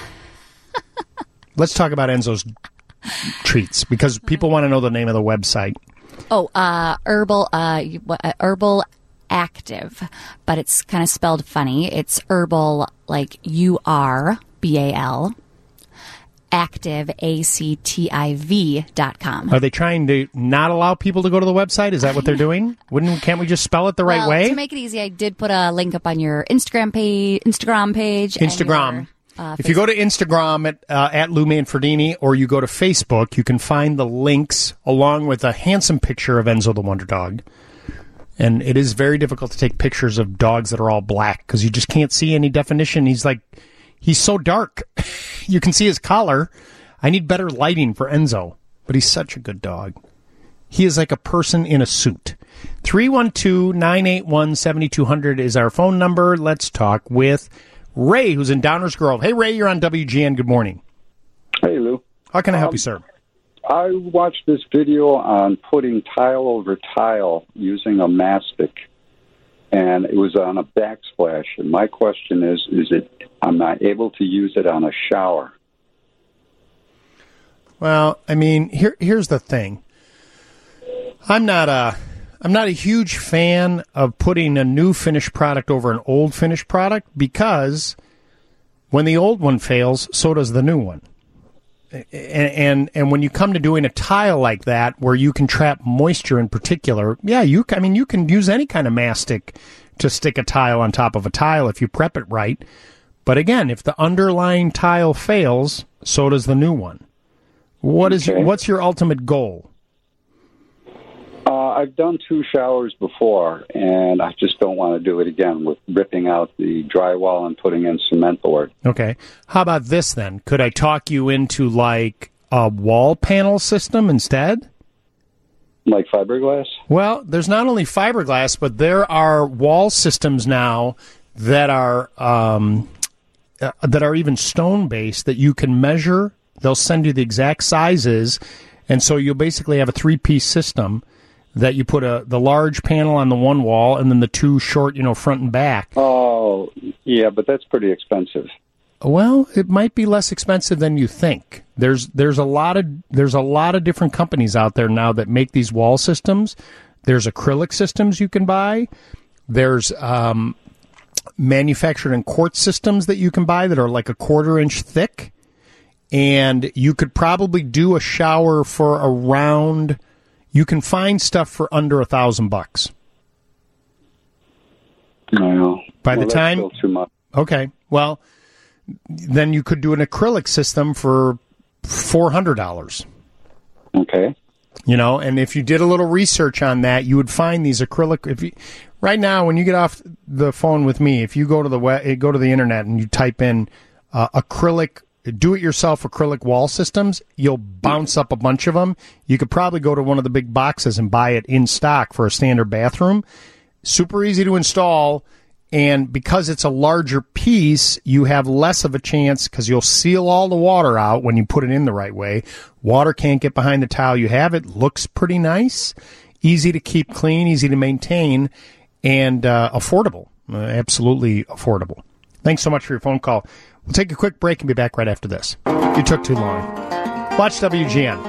E: Let's talk about Enzo's treats because people want to know the name of the website.
A: Oh, uh, Herbal, uh, Herbal Active, but it's kind of spelled funny. It's Herbal, like U R B A L, Active, A C T I V dot com.
E: Are they trying to not allow people to go to the website? Is that what they're doing? Wouldn't can't we just spell it the right
A: well,
E: way?
A: To make it easy, I did put a link up on your Instagram page. Instagram page.
E: Instagram.
A: And your, Uh,
E: if you go to Instagram at, uh, at Lou Manfredini or you go to Facebook, you can find the links along with a handsome picture of Enzo the Wonder Dog. And it is very difficult to take pictures of dogs that are all black because you just can't see any definition. He's like, he's so dark. You can see his collar. I need better lighting for Enzo, but he's such a good dog. He is like a person in a suit. three one two, nine eight one, seven two zero zero is our phone number. Let's talk with Ray, who's in Downers Grove. Hey, Ray, you're on W G N. Good morning.
G: Hey, Lou.
E: How can I help
G: um,
E: you, sir?
G: I watched this video on putting tile over tile using a mastic, and it was on a backsplash. And my question is, is it I'm not able to use it on a shower?
E: Well, I mean, here here's the thing. I'm not a... I'm not a huge fan of putting a new finished product over an old finished product because when the old one fails, so does the new one. And, and and when you come to doing a tile like that, where you can trap moisture in particular, yeah, you I mean you can use any kind of mastic to stick a tile on top of a tile if you prep it right. But again, if the underlying tile fails, so does the new one. What is
G: Okay.
E: what's your ultimate goal?
G: Uh, I've done two showers before, and I just don't want to do it again with ripping out the drywall and putting in cement board.
E: Okay. How about this then? Could I talk you into like a wall panel system instead?
G: Like fiberglass?
E: Well, there's not only fiberglass, but there are wall systems now that are um, uh, that are even stone based that you can measure. They'll send you the exact sizes, and so you'll basically have a three piece system. That you put a the large panel on the one wall and then the two short, you know, front and back.
G: Oh, yeah, but that's pretty expensive.
E: Well, it might be less expensive than you think. There's there's a lot of there's a lot of different companies out there now that make these wall systems. There's acrylic systems you can buy. There's um, manufactured in quartz systems that you can buy that are like a quarter inch thick, and you could probably do a shower for around. You can find stuff for under a thousand bucks.
G: No.
E: By
G: well,
E: the time,
G: that's still too much.
E: Okay. Well, then you could do an acrylic system for four hundred dollars.
G: Okay.
E: You know, and if you did a little research on that, you would find these acrylic. If you, right now, when you get off the phone with me, if you go to the web, go to the internet and you type in uh, acrylic, do-it-yourself acrylic wall systems, you'll bounce up a bunch of them. You could probably go to one of the big boxes and buy it in stock for a standard bathroom. Super easy to install. And because it's a larger piece, you have less of a chance because you'll seal all the water out when you put it in the right way. Water can't get behind the tile you have. It looks pretty nice, easy to keep clean, easy to maintain, and uh, affordable. Uh, absolutely affordable. Thanks so much for your phone call. We'll take a quick break and be back right after this. You took too long. Watch W G N.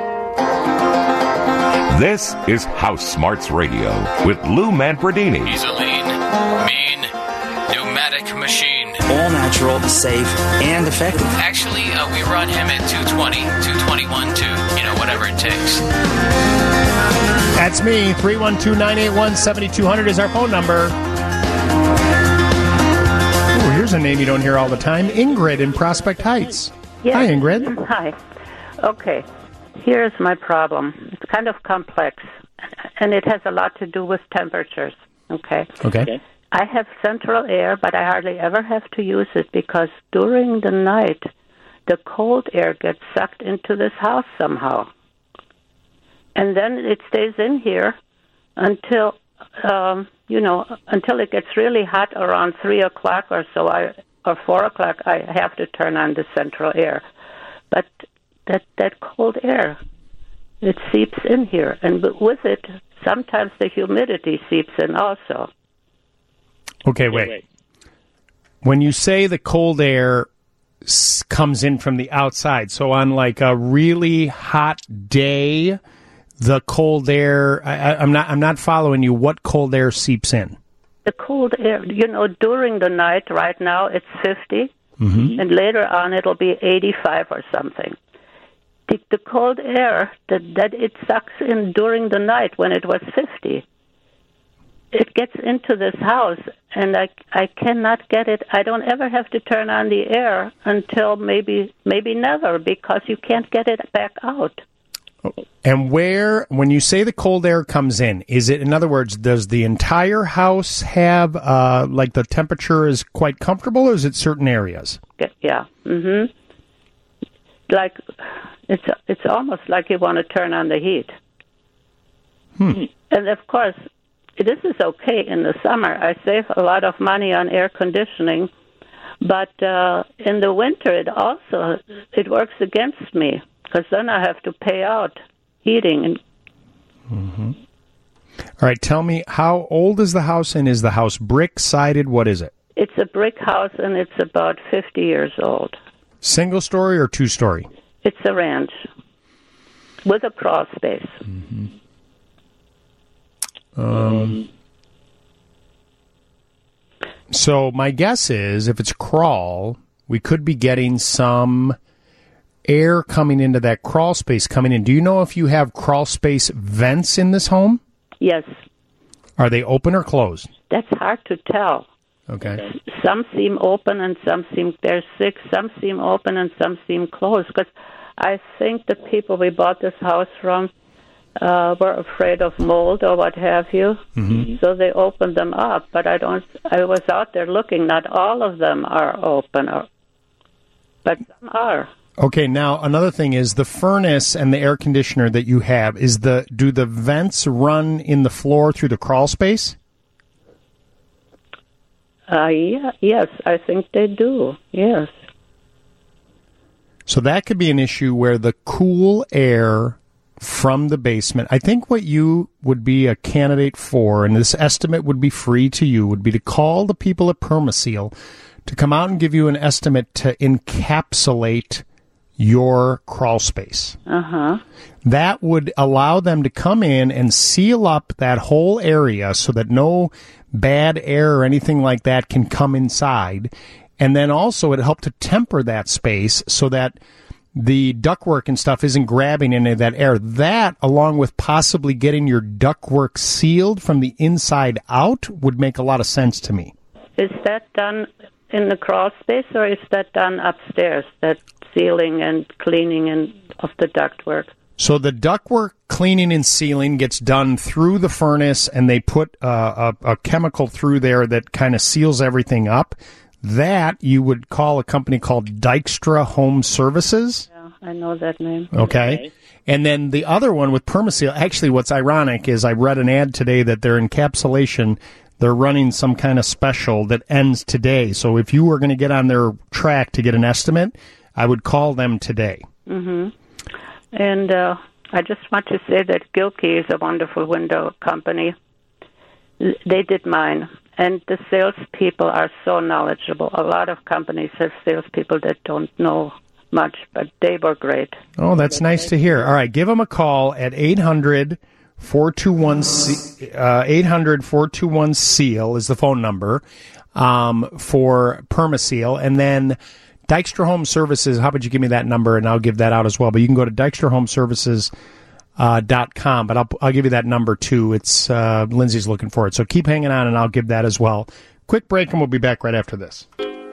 I: This is House Smarts Radio with Lou Manfredini.
K: He's a lean, mean, pneumatic machine.
W: All natural, safe, and effective.
K: Actually, uh, we run him at two twenty, two twenty-one, two, you know, whatever it takes.
E: That's me. three one two, nine eight one, seven two zero zero is our phone number. Ooh, here's a name you don't hear all the time. Ingrid in Prospect Heights.
X: Yes.
E: Hi, Ingrid.
X: Hi. Okay. Here's my problem. It's kind of complex, and it has a lot to do with temperatures. Okay.
E: Okay.
X: I have central air, but I hardly ever have to use it because during the night, the cold air gets sucked into this house somehow. And then it stays in here until, um, you know, until it gets really hot around three o'clock or so, I, or four o'clock, I have to turn on the central air. But that, that cold air, it seeps in here. And with it, sometimes the humidity seeps in also.
E: Okay, wait. wait. When you say the cold air s- comes in from the outside, so on like a really hot day, the cold air, I, I, I'm not I'm not following you. What cold air seeps in?
X: The cold air, you know, during the night, right now it's fifty,
E: mm-hmm.
X: and later on it'll be eighty-five or something. The, the cold air that, that it sucks in during the night when it was fifty, it gets into this house, and I, I cannot get it. I don't ever have to turn on the air until maybe maybe never, because you can't get it back out.
E: And where, when you say the cold air comes in, is it, in other words, does the entire house have, uh, like the temperature is quite comfortable, or is it certain areas?
X: Yeah. Mm-hmm. Like, it's it's almost like you want to turn on the heat.
E: Hmm.
X: And of course, this is okay in the summer. I save a lot of money on air conditioning, but uh, in the winter it also it works against me because then I have to pay out heating. And
E: mm-hmm. All right, tell me, how old is the house, and is the house brick sided? What is it?
X: It's a brick house, and it's about fifty years old.
E: Single story or two story?
X: It's a ranch with a crawl space.
E: Mm-hmm. Um, so my guess is if it's crawl, we could be getting some air coming into that crawl space coming in. Do you know if you have crawl space vents in this home?
X: Yes.
E: Are they open or closed?
X: That's hard to tell.
E: Okay.
X: Some seem open and some seem, there's six, some seem open and some seem closed. Because I think the people we bought this house from uh, were afraid of mold or what have you.
E: Mm-hmm.
X: So they opened them up. But I don't, I was out there looking, not all of them are open, or, but some are.
E: Okay, now another thing is the furnace and the air conditioner that you have, is the do the vents run in the floor through the crawl space?
X: Uh, yeah, yes, I think they do, yes.
E: So that could be an issue where the cool air from the basement, I think what you would be a candidate for, and this estimate would be free to you, would be to call the people at Permaseal to come out and give you an estimate to encapsulate your crawl space.
X: Uh-huh.
E: That would allow them to come in and seal up that whole area so that no bad air or anything like that can come inside. And then also it helped to temper that space so that the ductwork and stuff isn't grabbing any of that air. That, along with possibly getting your ductwork sealed from the inside out, would make a lot of sense to me.
X: Is that done in the crawl space, or is that done upstairs, that sealing and cleaning and of the ductwork?
E: So the ductwork cleaning and sealing gets done through the furnace, and they put uh, a, a chemical through there that kind of seals everything up. That you would call a company called Dykstra Home Services.
X: Yeah, I know that name.
E: Okay. And then the other one with Permaseal, actually what's ironic is I read an ad today that their encapsulation, they're running some kind of special that ends today. So if you were going to get on their track to get an estimate, I would call them today.
X: Mm-hmm. And uh, I just want to say that Gilkey is a wonderful window company. They did mine. And the salespeople are so knowledgeable. A lot of companies have salespeople that don't know much, but they were great.
E: Oh, that's nice to hear. All right, give them a call at eight hundred, four two one, eight hundred, four two one, SEAL is the phone number um, for Permaseal. And then Dykstra Home Services, how about you give me that number, and I'll give that out as well. But you can go to Dykstra Home Services Uh, dot com, but I'll I'll give you that number too. It's uh, Lindsay's looking for it, so keep hanging on, and I'll give that as well. Quick break, and we'll be back right after this.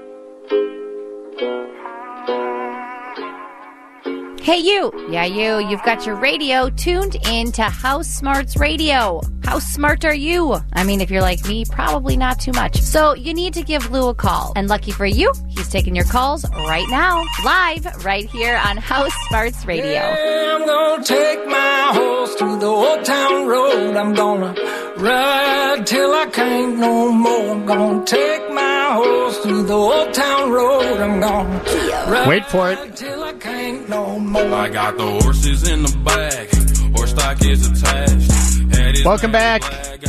L: Hey, you. Yeah, you. You've got your radio tuned into House Smarts Radio. How smart are you? I mean, if you're like me, probably not too much. So you need to give Lou a call. And lucky for you, he's taking your calls right now, live, right here on House Smarts Radio.
M: Yeah, I'm gonna take my horse through the old town road. I'm gonna ride till I can't no more. I'm gonna take my horse through the old town road. I'm gonna ride
E: Wait for it.
M: till I can't no more.
F: I got the horses in the back. Horse stock is attached.
E: Welcome back.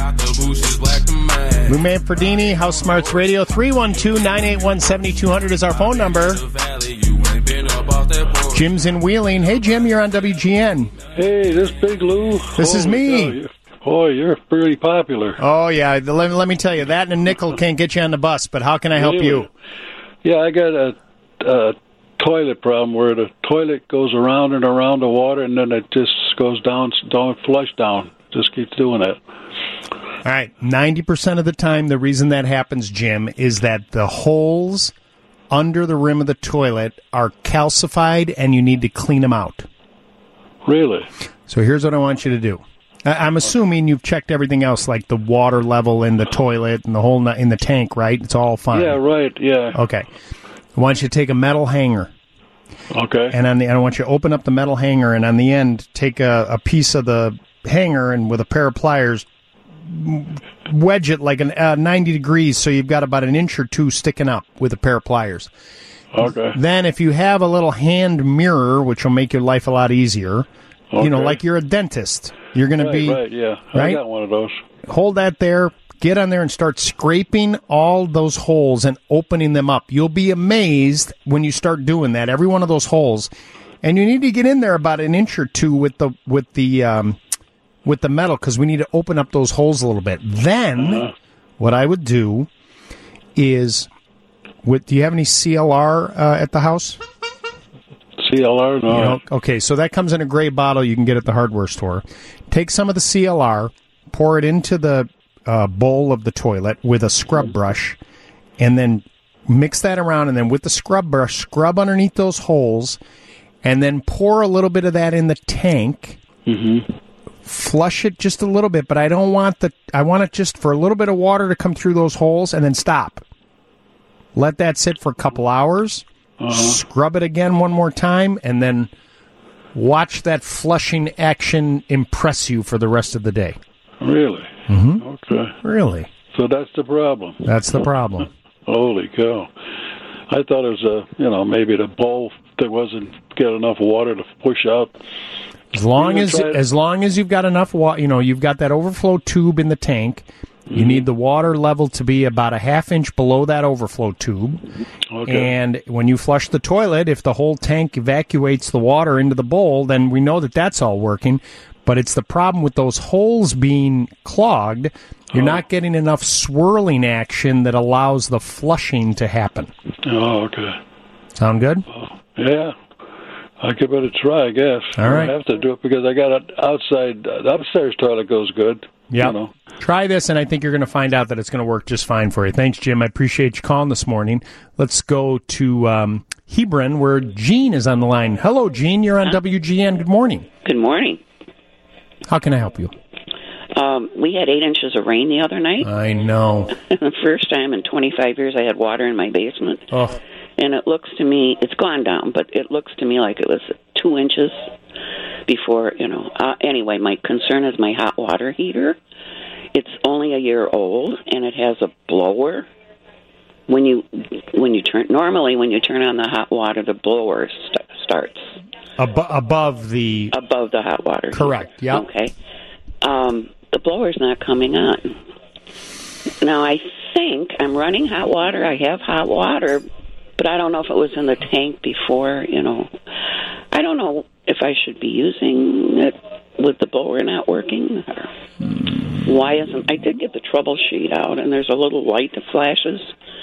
E: Lou Manfredini, House Smarts Radio. three one two, nine eight one, seven two zero zero is our phone number. Jim's in Wheeling. Hey, Jim, you're on W G N.
N: Hey, this Big Lou.
E: This is me.
N: Oh, you're pretty popular.
E: Oh, yeah. Let, let me tell you, that and a nickel can't get you on the bus, but how can I help
N: Really?
E: you?
N: Yeah, I got a, a toilet problem where the toilet goes around and around the water, and then it just goes down, don't flush down. Just keeps doing it.
E: All right. ninety percent of the time, the reason that happens, Jim, is that the holes under the rim of the toilet are calcified, and you need to clean them out.
N: Really?
E: So here's what I want you to do. I- I'm assuming you've checked everything else, like the water level in the toilet and the hole in the tank, right? It's all fine.
N: Yeah, right, yeah.
E: Okay. I want you to take a metal hanger.
N: Okay.
E: And on the, I want you to open up the metal hanger, and on the end, take a, a piece of the hanger and with a pair of pliers, wedge it like an uh, ninety degrees, so you've got about an inch or two sticking up with a pair of pliers.
N: Okay.
E: Then if you have a little hand mirror, which will make your life a lot easier, you know,
N: Okay.
E: like you're a dentist, you're going
N: right,
E: to be...
N: Right, yeah.
E: right?
N: I got one of those.
E: Hold that there, get on there and start scraping all those holes and opening them up. You'll be amazed when you start doing that, every one of those holes. And you need to get in there about an inch or two with the with the um, with the metal, because we need to open up those holes a little bit. Then, uh-huh. what I would do is, with, do you have any C L R uh, at the house?
N: C L R? No.
E: You know, okay, so that comes in a gray bottle you can get at the hardware store. Take some of the C L R, pour it into the uh, bowl of the toilet with a scrub brush, and then mix that around, and then with the scrub brush, scrub underneath those holes, and then pour a little bit of that in the tank.
N: Mm-hmm.
E: Flush it just a little bit, but I don't want the, I want it just for a little bit of water to come through those holes, and then stop. Let that sit for a couple hours. Uh-huh. Scrub it again one more time, and then watch that flushing action impress you for the rest of the day.
N: Really?
E: Mm-hmm.
N: Okay.
E: Really?
N: So that's the problem.
E: That's the problem.
N: Holy cow. I thought it was, a, you know, maybe the bowl that wasn't get enough water to push out.
E: As long
N: You
E: as
N: tried-
E: as long as you've got enough water, you know, you've got that overflow tube in the tank. You need the water level to be about a half inch below that overflow tube.
N: Okay.
E: And when you flush the toilet, if the whole tank evacuates the water into the bowl, then we know that that's all working. But it's the problem with those holes being clogged. You're not getting enough swirling action that allows the flushing to happen.
N: Oh, okay.
E: Sound good?
N: Yeah. I'll give it a try, I guess.
E: All right.
N: I have to do it because I got an outside, the upstairs toilet goes good.
E: Yeah.
N: You know.
E: Try this, and I think you're going to find out that it's going to work just fine for you. Thanks, Jim. I appreciate you calling this morning. Let's go to um, Hebron, where Gene is on the line. Hello, Gene. You're on W G N. Good morning.
O: Good morning.
E: How can I help you?
O: Um, we had eight inches of rain the other night.
E: I know.
O: The first time in twenty-five years I had water in my basement.
E: Oh.
O: And it looks to me, it's gone down, but it looks to me like it was two inches before, you know. Uh, anyway, my concern is my hot water heater. It's only a year old, and it has a blower. When you when you turn normally when you turn on the hot water, the blower st- starts
E: Ab- above the
O: above the hot water.
E: Correct. Yeah.
O: Okay. Um, the blower's not coming on. Now I think I'm running hot water. I have hot water, but I don't know if it was in the tank before. You know, I don't know if I should be using it with the blower not working. Or why isn't I did get the troublesheet out, and there's a little light that flashes,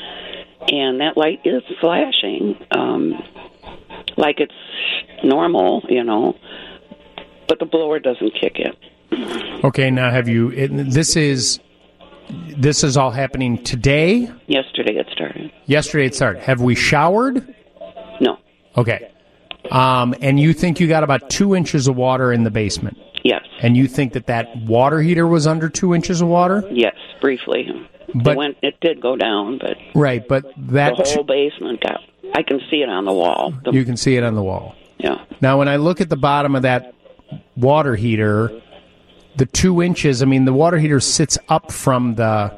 O: and that light is flashing um, like it's normal, you know, but the blower doesn't kick in.
E: Okay, now have you? It, this is this is all happening today.
O: Yesterday it started.
E: Yesterday it started. Have we showered?
O: No.
E: Okay. Um, and you think you got about two inches of water in the basement?
O: Yes.
E: And you think that that water heater was under two inches of water?
O: Yes, briefly.
E: But
O: it went. It did go down, but
E: right. But that
O: the whole basement got. I can see it on the wall. The,
E: you can see it on the wall.
O: Yeah.
E: Now, when I look at the bottom of that water heater, the two inches. I mean, the water heater sits up from the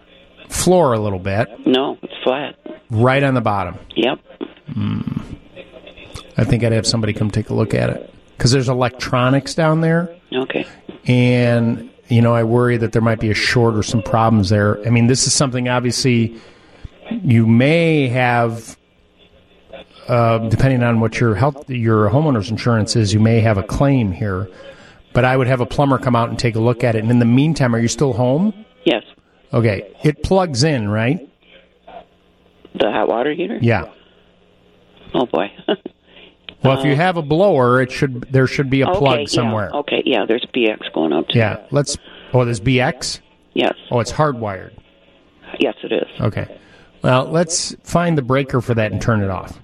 E: floor a little bit.
O: No, it's flat.
E: Right on the bottom.
O: Yep.
E: Mm. I think I'd have somebody come take a look at it because there's electronics down there.
O: Okay.
E: And, you know, I worry that there might be a short or some problems there. I mean, this is something obviously you may have, uh, depending on what your health, your homeowner's insurance is, you may have a claim here. But I would have a plumber come out and take a look at it. And in the meantime, are you still home?
O: Yes.
E: Okay. It plugs in, right?
O: The hot water heater?
E: Yeah.
O: Oh, boy.
E: Well, if you have a blower, it should there should be a
O: okay,
E: plug somewhere.
O: Yeah. Okay, yeah, there's B X going up too.
E: Yeah, let's. Oh, there's B X?
O: Yes.
E: Oh, it's hardwired.
O: Yes, it is.
E: Okay. Well, let's find the breaker for that and turn it off.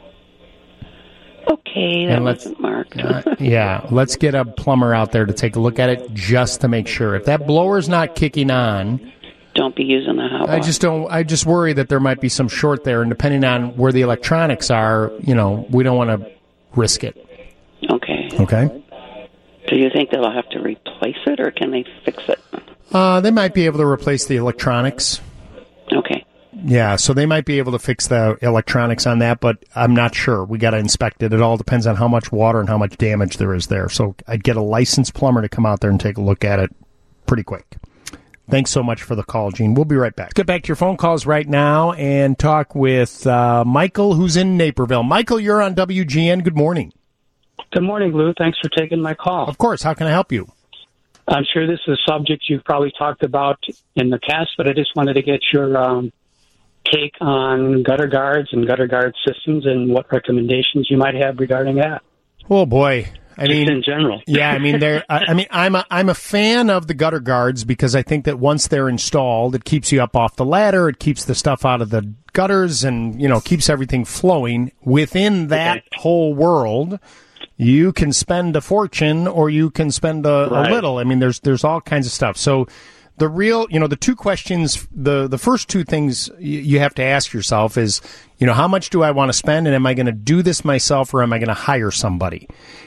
O: Okay, that
E: and let's,
O: wasn't marked.
E: uh, yeah, let's get a plumber out there to take a look at it just to make sure. If that blower's not kicking on,
O: don't be using the hot water.
E: I just don't. I just worry that there might be some short there, and depending on where the electronics are, you know, we don't want to risk it.
O: Okay.
E: Okay.
O: Do you think they'll have to replace it, or can they fix it?
E: Uh, they might be able to replace the electronics.
O: Okay.
E: Yeah, so they might be able to fix the electronics on that, but I'm not sure. We got to inspect it. It all depends on how much water and how much damage there is there. So I'd get a licensed plumber to come out there and take a look at it pretty quick. Thanks so much for the call, Gene. We'll be right back. Let's get back to your phone calls right now and talk with uh, Michael, who's in Naperville. Michael, you're on W G N. Good morning.
P: Good morning, Lou. Thanks for taking my call.
E: Of course. How can I help you?
P: I'm sure this is a subject you've probably talked about in the past, but I just wanted to get your um, take on gutter guards and gutter guard systems and what recommendations you might have regarding that.
E: Oh, boy. I
P: Just
E: mean,
P: in general.
E: yeah, I mean, they're, I, I mean, I'm a, I'm a fan of the gutter guards because I think that once they're installed, it keeps you up off the ladder, it keeps the stuff out of the gutters, and you know, keeps everything flowing. Within that okay. whole world, you can spend a fortune or you can spend a,
P: right.
E: a little. I mean, there's there's all kinds of stuff. So the real, you know, the two questions, the the first two things you have to ask yourself is, you know, how much do I want to spend, and am I going to do this myself or am I going to hire somebody?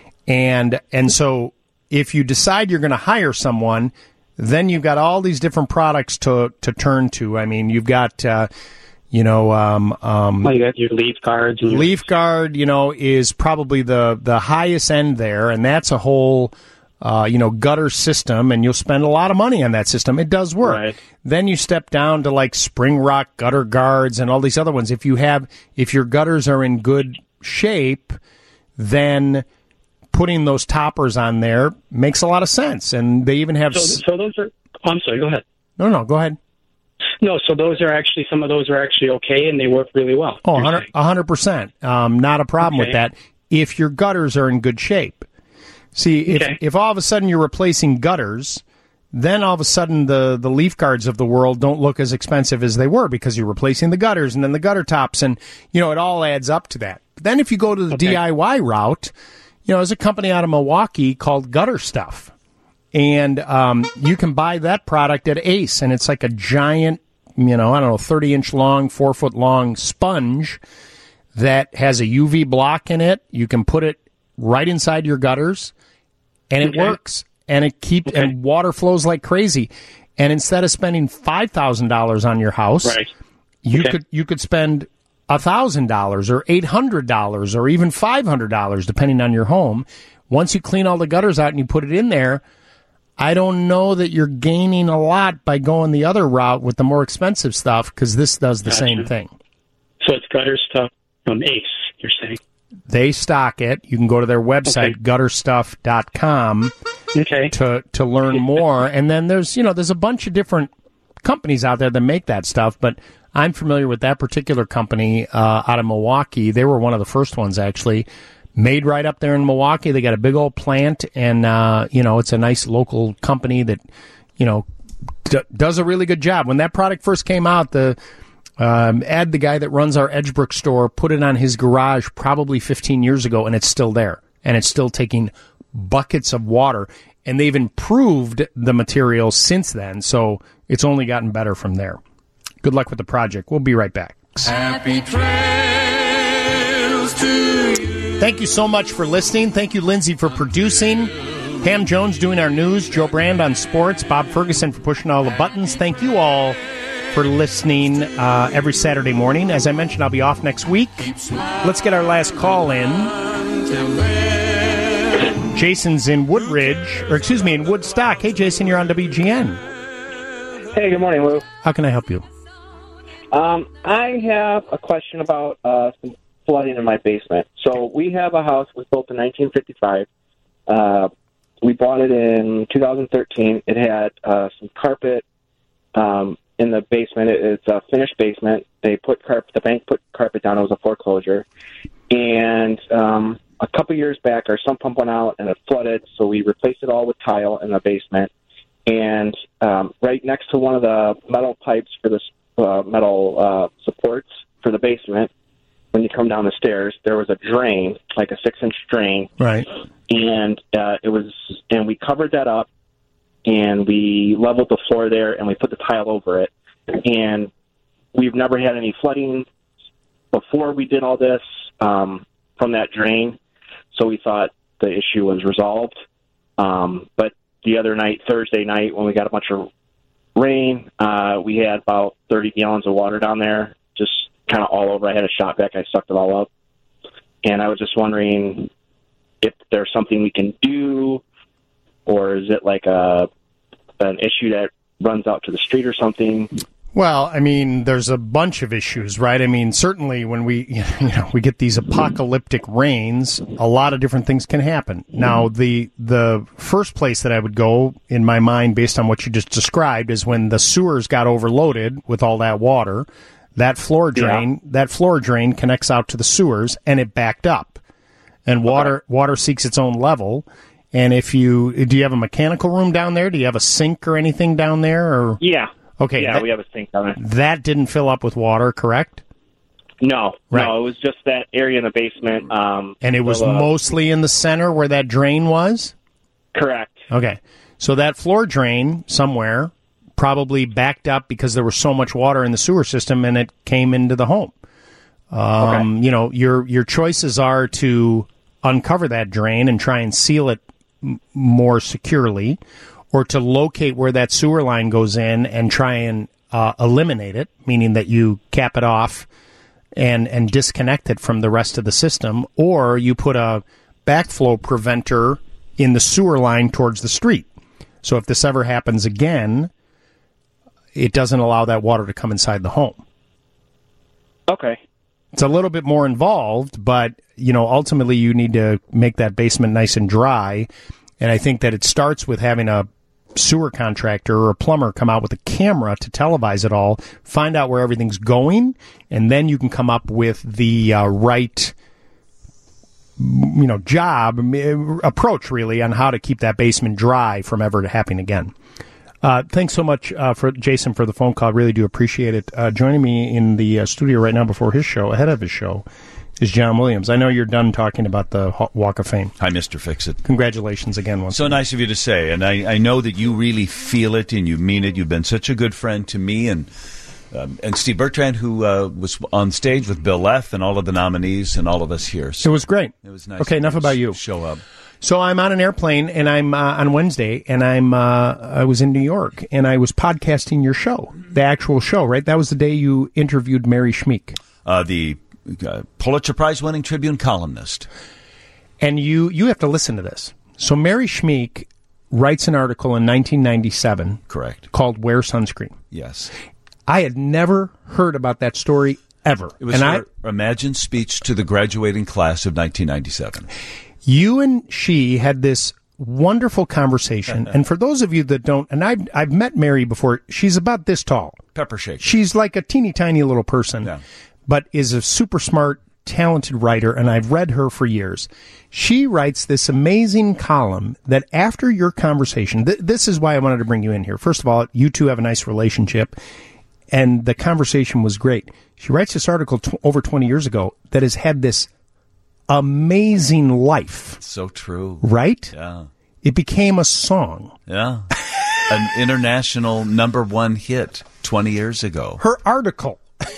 E: And and so if you decide you're going to hire someone, then you've got all these different products to to turn to. I mean, you've got, uh, you know, um, um,
P: well, you got your leaf guards. And
E: leaf guard, you know, is probably the, the highest end there, and that's a whole, uh, you know, gutter system, and you'll spend a lot of money on that system. It does work.
P: Right.
E: Then you step down to like Spring Rock gutter guards and all these other ones. If you have, if your gutters are in good shape, then putting those toppers on there makes a lot of sense. And they even have...
P: So, so those are... Oh, I'm sorry, go ahead.
E: No, no, go ahead.
P: No, so those are actually, some of those are actually okay and they work really well.
E: Oh, one hundred percent. Um, not a problem
P: okay.
E: with that if your gutters are in good shape. See, if,
P: okay.
E: if all of a sudden you're replacing gutters, then all of a sudden the, the leaf guards of the world don't look as expensive as they were because you're replacing the gutters and then the gutter tops, and, you know, it all adds up to that. But then if you go to the okay. D I Y route, you know, there's a company out of Milwaukee called Gutter Stuff, and um, you can buy that product at Ace, and it's like a giant, you know, I don't know, thirty-inch long, four-foot long sponge that has a U V block in it. You can put it right inside your gutters, and it okay. works. And it keeps okay. and water flows like crazy. And instead of spending five thousand dollars on your house,
P: right.
E: you
P: okay.
E: could you could spend a thousand dollars or eight hundred dollars or even five hundred dollars, depending on your home. Once you clean all the gutters out and you put it in there, I don't know that you're gaining a lot by going the other route with the more expensive stuff, because this does the gotcha. same thing.
P: So it's Gutter Stuff from Ace, you're saying?
E: They stock it. You can go to their website, okay. gutter stuff dot com,
P: okay.
E: to to learn more. And then there's, you know, there's a bunch of different companies out there that make that stuff, but I'm familiar with that particular company uh, out of Milwaukee. They were one of the first ones, actually, made right up there in Milwaukee. They got a big old plant, and, uh, you know, it's a nice local company that, you know, d- does a really good job. When that product first came out, the Um, Ed, the guy that runs our Edgebrook store, put it on his garage probably fifteen years ago, and it's still there. And it's still taking buckets of water. And they've improved the material since then, so it's only gotten better from there. Good luck with the project. We'll be right back.
D: Happy trails to you.
E: Thank you so much for listening. Thank you, Lindsay, for producing. Pam Jones doing our news. Joe Brand on sports. Bob Ferguson for pushing all the buttons. Thank you all for listening uh, every Saturday morning. As I mentioned, I'll be off next week. Let's get our last call in. Jason's in Woodridge, or excuse me, in Woodstock. Hey, Jason, you're on W G N.
J: Hey, good morning, Lou.
E: How can I help you?
J: Um, I have a question about uh, some flooding in my basement. So we have a house that was built in nineteen fifty-five. Uh, we bought it in two thousand thirteen. It had uh, some carpet um, in the basement. It's a finished basement. They put carpet. The bank put carpet down. It was a foreclosure. And um, a couple years back, our sump pump went out and it flooded. So we replaced it all with tile in the basement. And um, right next to one of the metal pipes for the uh, metal uh, supports for the basement, when you come down the stairs, there was a drain, like a six-inch drain.
E: Right.
J: And uh, it was, and we covered that up. And we leveled the floor there, and we put the tile over it. And we've never had any flooding before we did all this um, from that drain. So we thought the issue was resolved. Um, but the other night, Thursday night, when we got a bunch of rain, uh, we had about thirty gallons of water down there, just kind of all over. I had a shot vac. I sucked it all up. And I was just wondering if there's something we can do, or is it like a an issue that runs out to the street or something?
E: Well, I mean, there's a bunch of issues, right? I mean, certainly when we, you know, we get these apocalyptic rains, a lot of different things can happen. Now, the the first place that I would go in my mind, based on what you just described, is when the sewers got overloaded with all that water. That floor drain, yeah. that floor drain connects out to the sewers, and it backed up, and water okay. water seeks its own level. And if you do, you have a mechanical room down there? Do you have a sink or anything down there? Or
J: yeah.
E: Okay.
J: Yeah,
E: that,
J: we have a sink down there.
E: That didn't fill up with water, correct?
J: No.
E: Right.
J: No, it was just that area in the basement. Um,
E: and it was
J: uh,
E: mostly in the center where that drain was?
J: Correct.
E: Okay. So that floor drain somewhere probably backed up because there was so much water in the sewer system, and it came into the home. Um, okay. You know, your your choices are to uncover that drain and try and seal it m- more securely, or to locate where that sewer line goes in and try and uh, eliminate it, meaning that you cap it off and, and disconnect it from the rest of the system, or you put a backflow preventer in the sewer line towards the street. So if this ever happens again, it doesn't allow that water to come inside the home.
J: Okay.
E: It's a little bit more involved, but, you know, ultimately you need to make that basement nice and dry. And I think that it starts with having a sewer contractor or a plumber come out with a camera to televise it all, find out where everything's going, and then you can come up with the uh, right, you know, job, approach, really, on how to keep that basement dry from ever happening again. Uh, thanks so much uh, for Jason for the phone call. Really do appreciate it. Uh, joining me in the uh, studio right now before his show, ahead of his show, is John Williams. I know you're done talking about the Walk of Fame.
Q: Hi, Mister Fix-It.
E: Congratulations again. Once
Q: so
E: again.
Q: nice of you to say, and I, I know that you really feel it and you mean it. You've been such a good friend to me and um, and Steve Bertrand, who uh, was on stage with Bill Leff and all of the nominees and all of us here. So
E: it was great.
Q: It was nice.
E: Okay, enough about you.
Q: Show up.
E: So I'm on an airplane, and I'm uh, on Wednesday, and I'm uh, I was in New York, and I was podcasting your show, the actual show, right? That was the day you interviewed Mary Schmeek.
Q: Uh, the uh, Pulitzer Prize-winning Tribune columnist.
E: And you, you have to listen to this. So Mary Schmeek writes an article in nineteen ninety-seven.
Q: Correct.
E: Called Wear Sunscreen.
Q: Yes.
E: I had never heard about that story ever.
Q: It was
E: and
Q: her
E: I,
Q: imagined speech to the graduating class of nineteen ninety-seven.
E: You and she had this wonderful conversation. And for those of you that don't, and I've, I've met Mary before, she's about this tall.
Q: Pepper shake.
E: She's like a teeny tiny little person,
Q: yeah.
E: but is a super smart, talented writer, and I've read her for years. She writes this amazing column that after your conversation, th- this is why I wanted to bring you in here. First of all, you two have a nice relationship, and the conversation was great. She writes this article t- over twenty years ago that has had this amazing life.
Q: So true.
E: Right?
Q: Yeah.
E: It became a song.
Q: Yeah. An international number one hit twenty years ago.
E: Her article.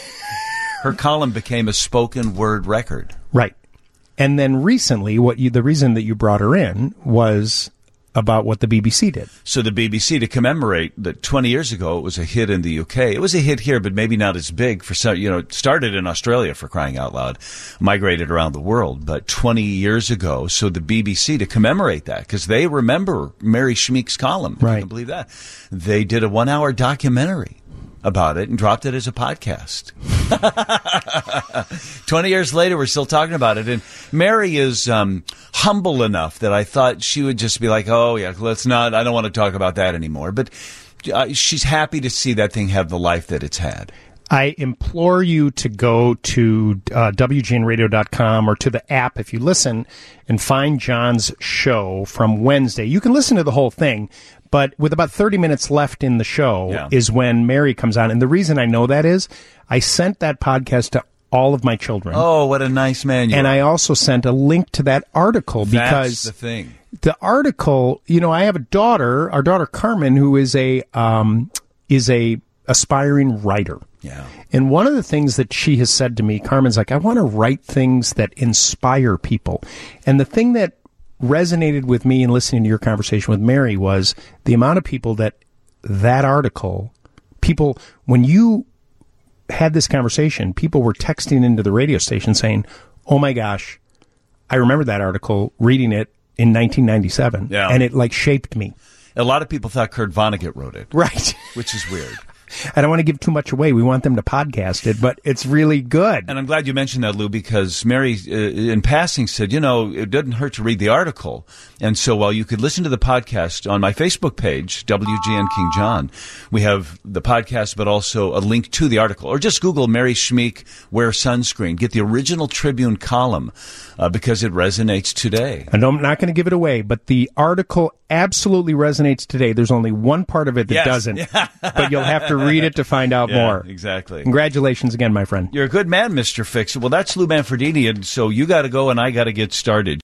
Q: Her column became a spoken word record.
E: Right. And then recently, what you, the reason that you brought her in was about what the B B C did.
Q: So the B B C, to commemorate that twenty years ago, it was a hit in the U K. It was a hit here, but maybe not as big for some, you know, it started in Australia, for crying out loud, migrated around the world, but twenty years ago. So the B B C, to commemorate that, because they remember Mary Schmeek's column.
E: Right.
Q: You can believe that. They did a one hour documentary about it and dropped it as a podcast. twenty years later, we're still talking about it. And Mary is um, humble enough that I thought she would just be like, oh, yeah, let's not, I don't want to talk about that anymore. But uh, she's happy to see that thing have the life that it's had.
E: I implore you to go to uh, W G N radio dot com or to the app if you listen and find John's show from Wednesday. You can listen to the whole thing, but with about thirty minutes left in the show
Q: Yeah.
E: is when Mary comes on. And the reason I know that is I sent that podcast to all of my children.
Q: Oh, what a nice man you
E: And
Q: are.
E: I also sent a link to that article because
Q: That's the thing.
E: the article, you know, I have a daughter, our daughter Carmen, who is a um, is a aspiring writer.
Q: Yeah.
E: And one of the things that she has said to me, Carmen's like, I want to write things that inspire people. And the thing that resonated with me in listening to your conversation with Mary was the amount of people that that article, people, when you had this conversation, people were texting into the radio station saying, oh my gosh, I remember that article, reading it in nineteen ninety-seven.
Q: Yeah.
E: And it like shaped me.
Q: A lot of people thought Kurt Vonnegut wrote it.
E: Right.
Q: Which is weird.
E: I don't want to give too much away. We want them to podcast it, but it's really good.
Q: And I'm glad you mentioned that, Lou, because Mary, uh, in passing, said, you know, it doesn't hurt to read the article. And so while you could listen to the podcast on my Facebook page, W G N King John, we have the podcast, but also a link to the article. Or just Google Mary Schmeek, Wear Sunscreen. Get the original Tribune column uh, because it resonates today.
E: And I'm not going to give it away, but the article absolutely resonates today. There's only one part of it that
Q: Yes.
E: doesn't, but you'll have to read it to find out
Q: Yeah,
E: more.
Q: exactly.
E: Congratulations again, my friend.
Q: You're a good man, Mister Fix. Well, that's Lou Manfredini, and so you got to go and I got to get started.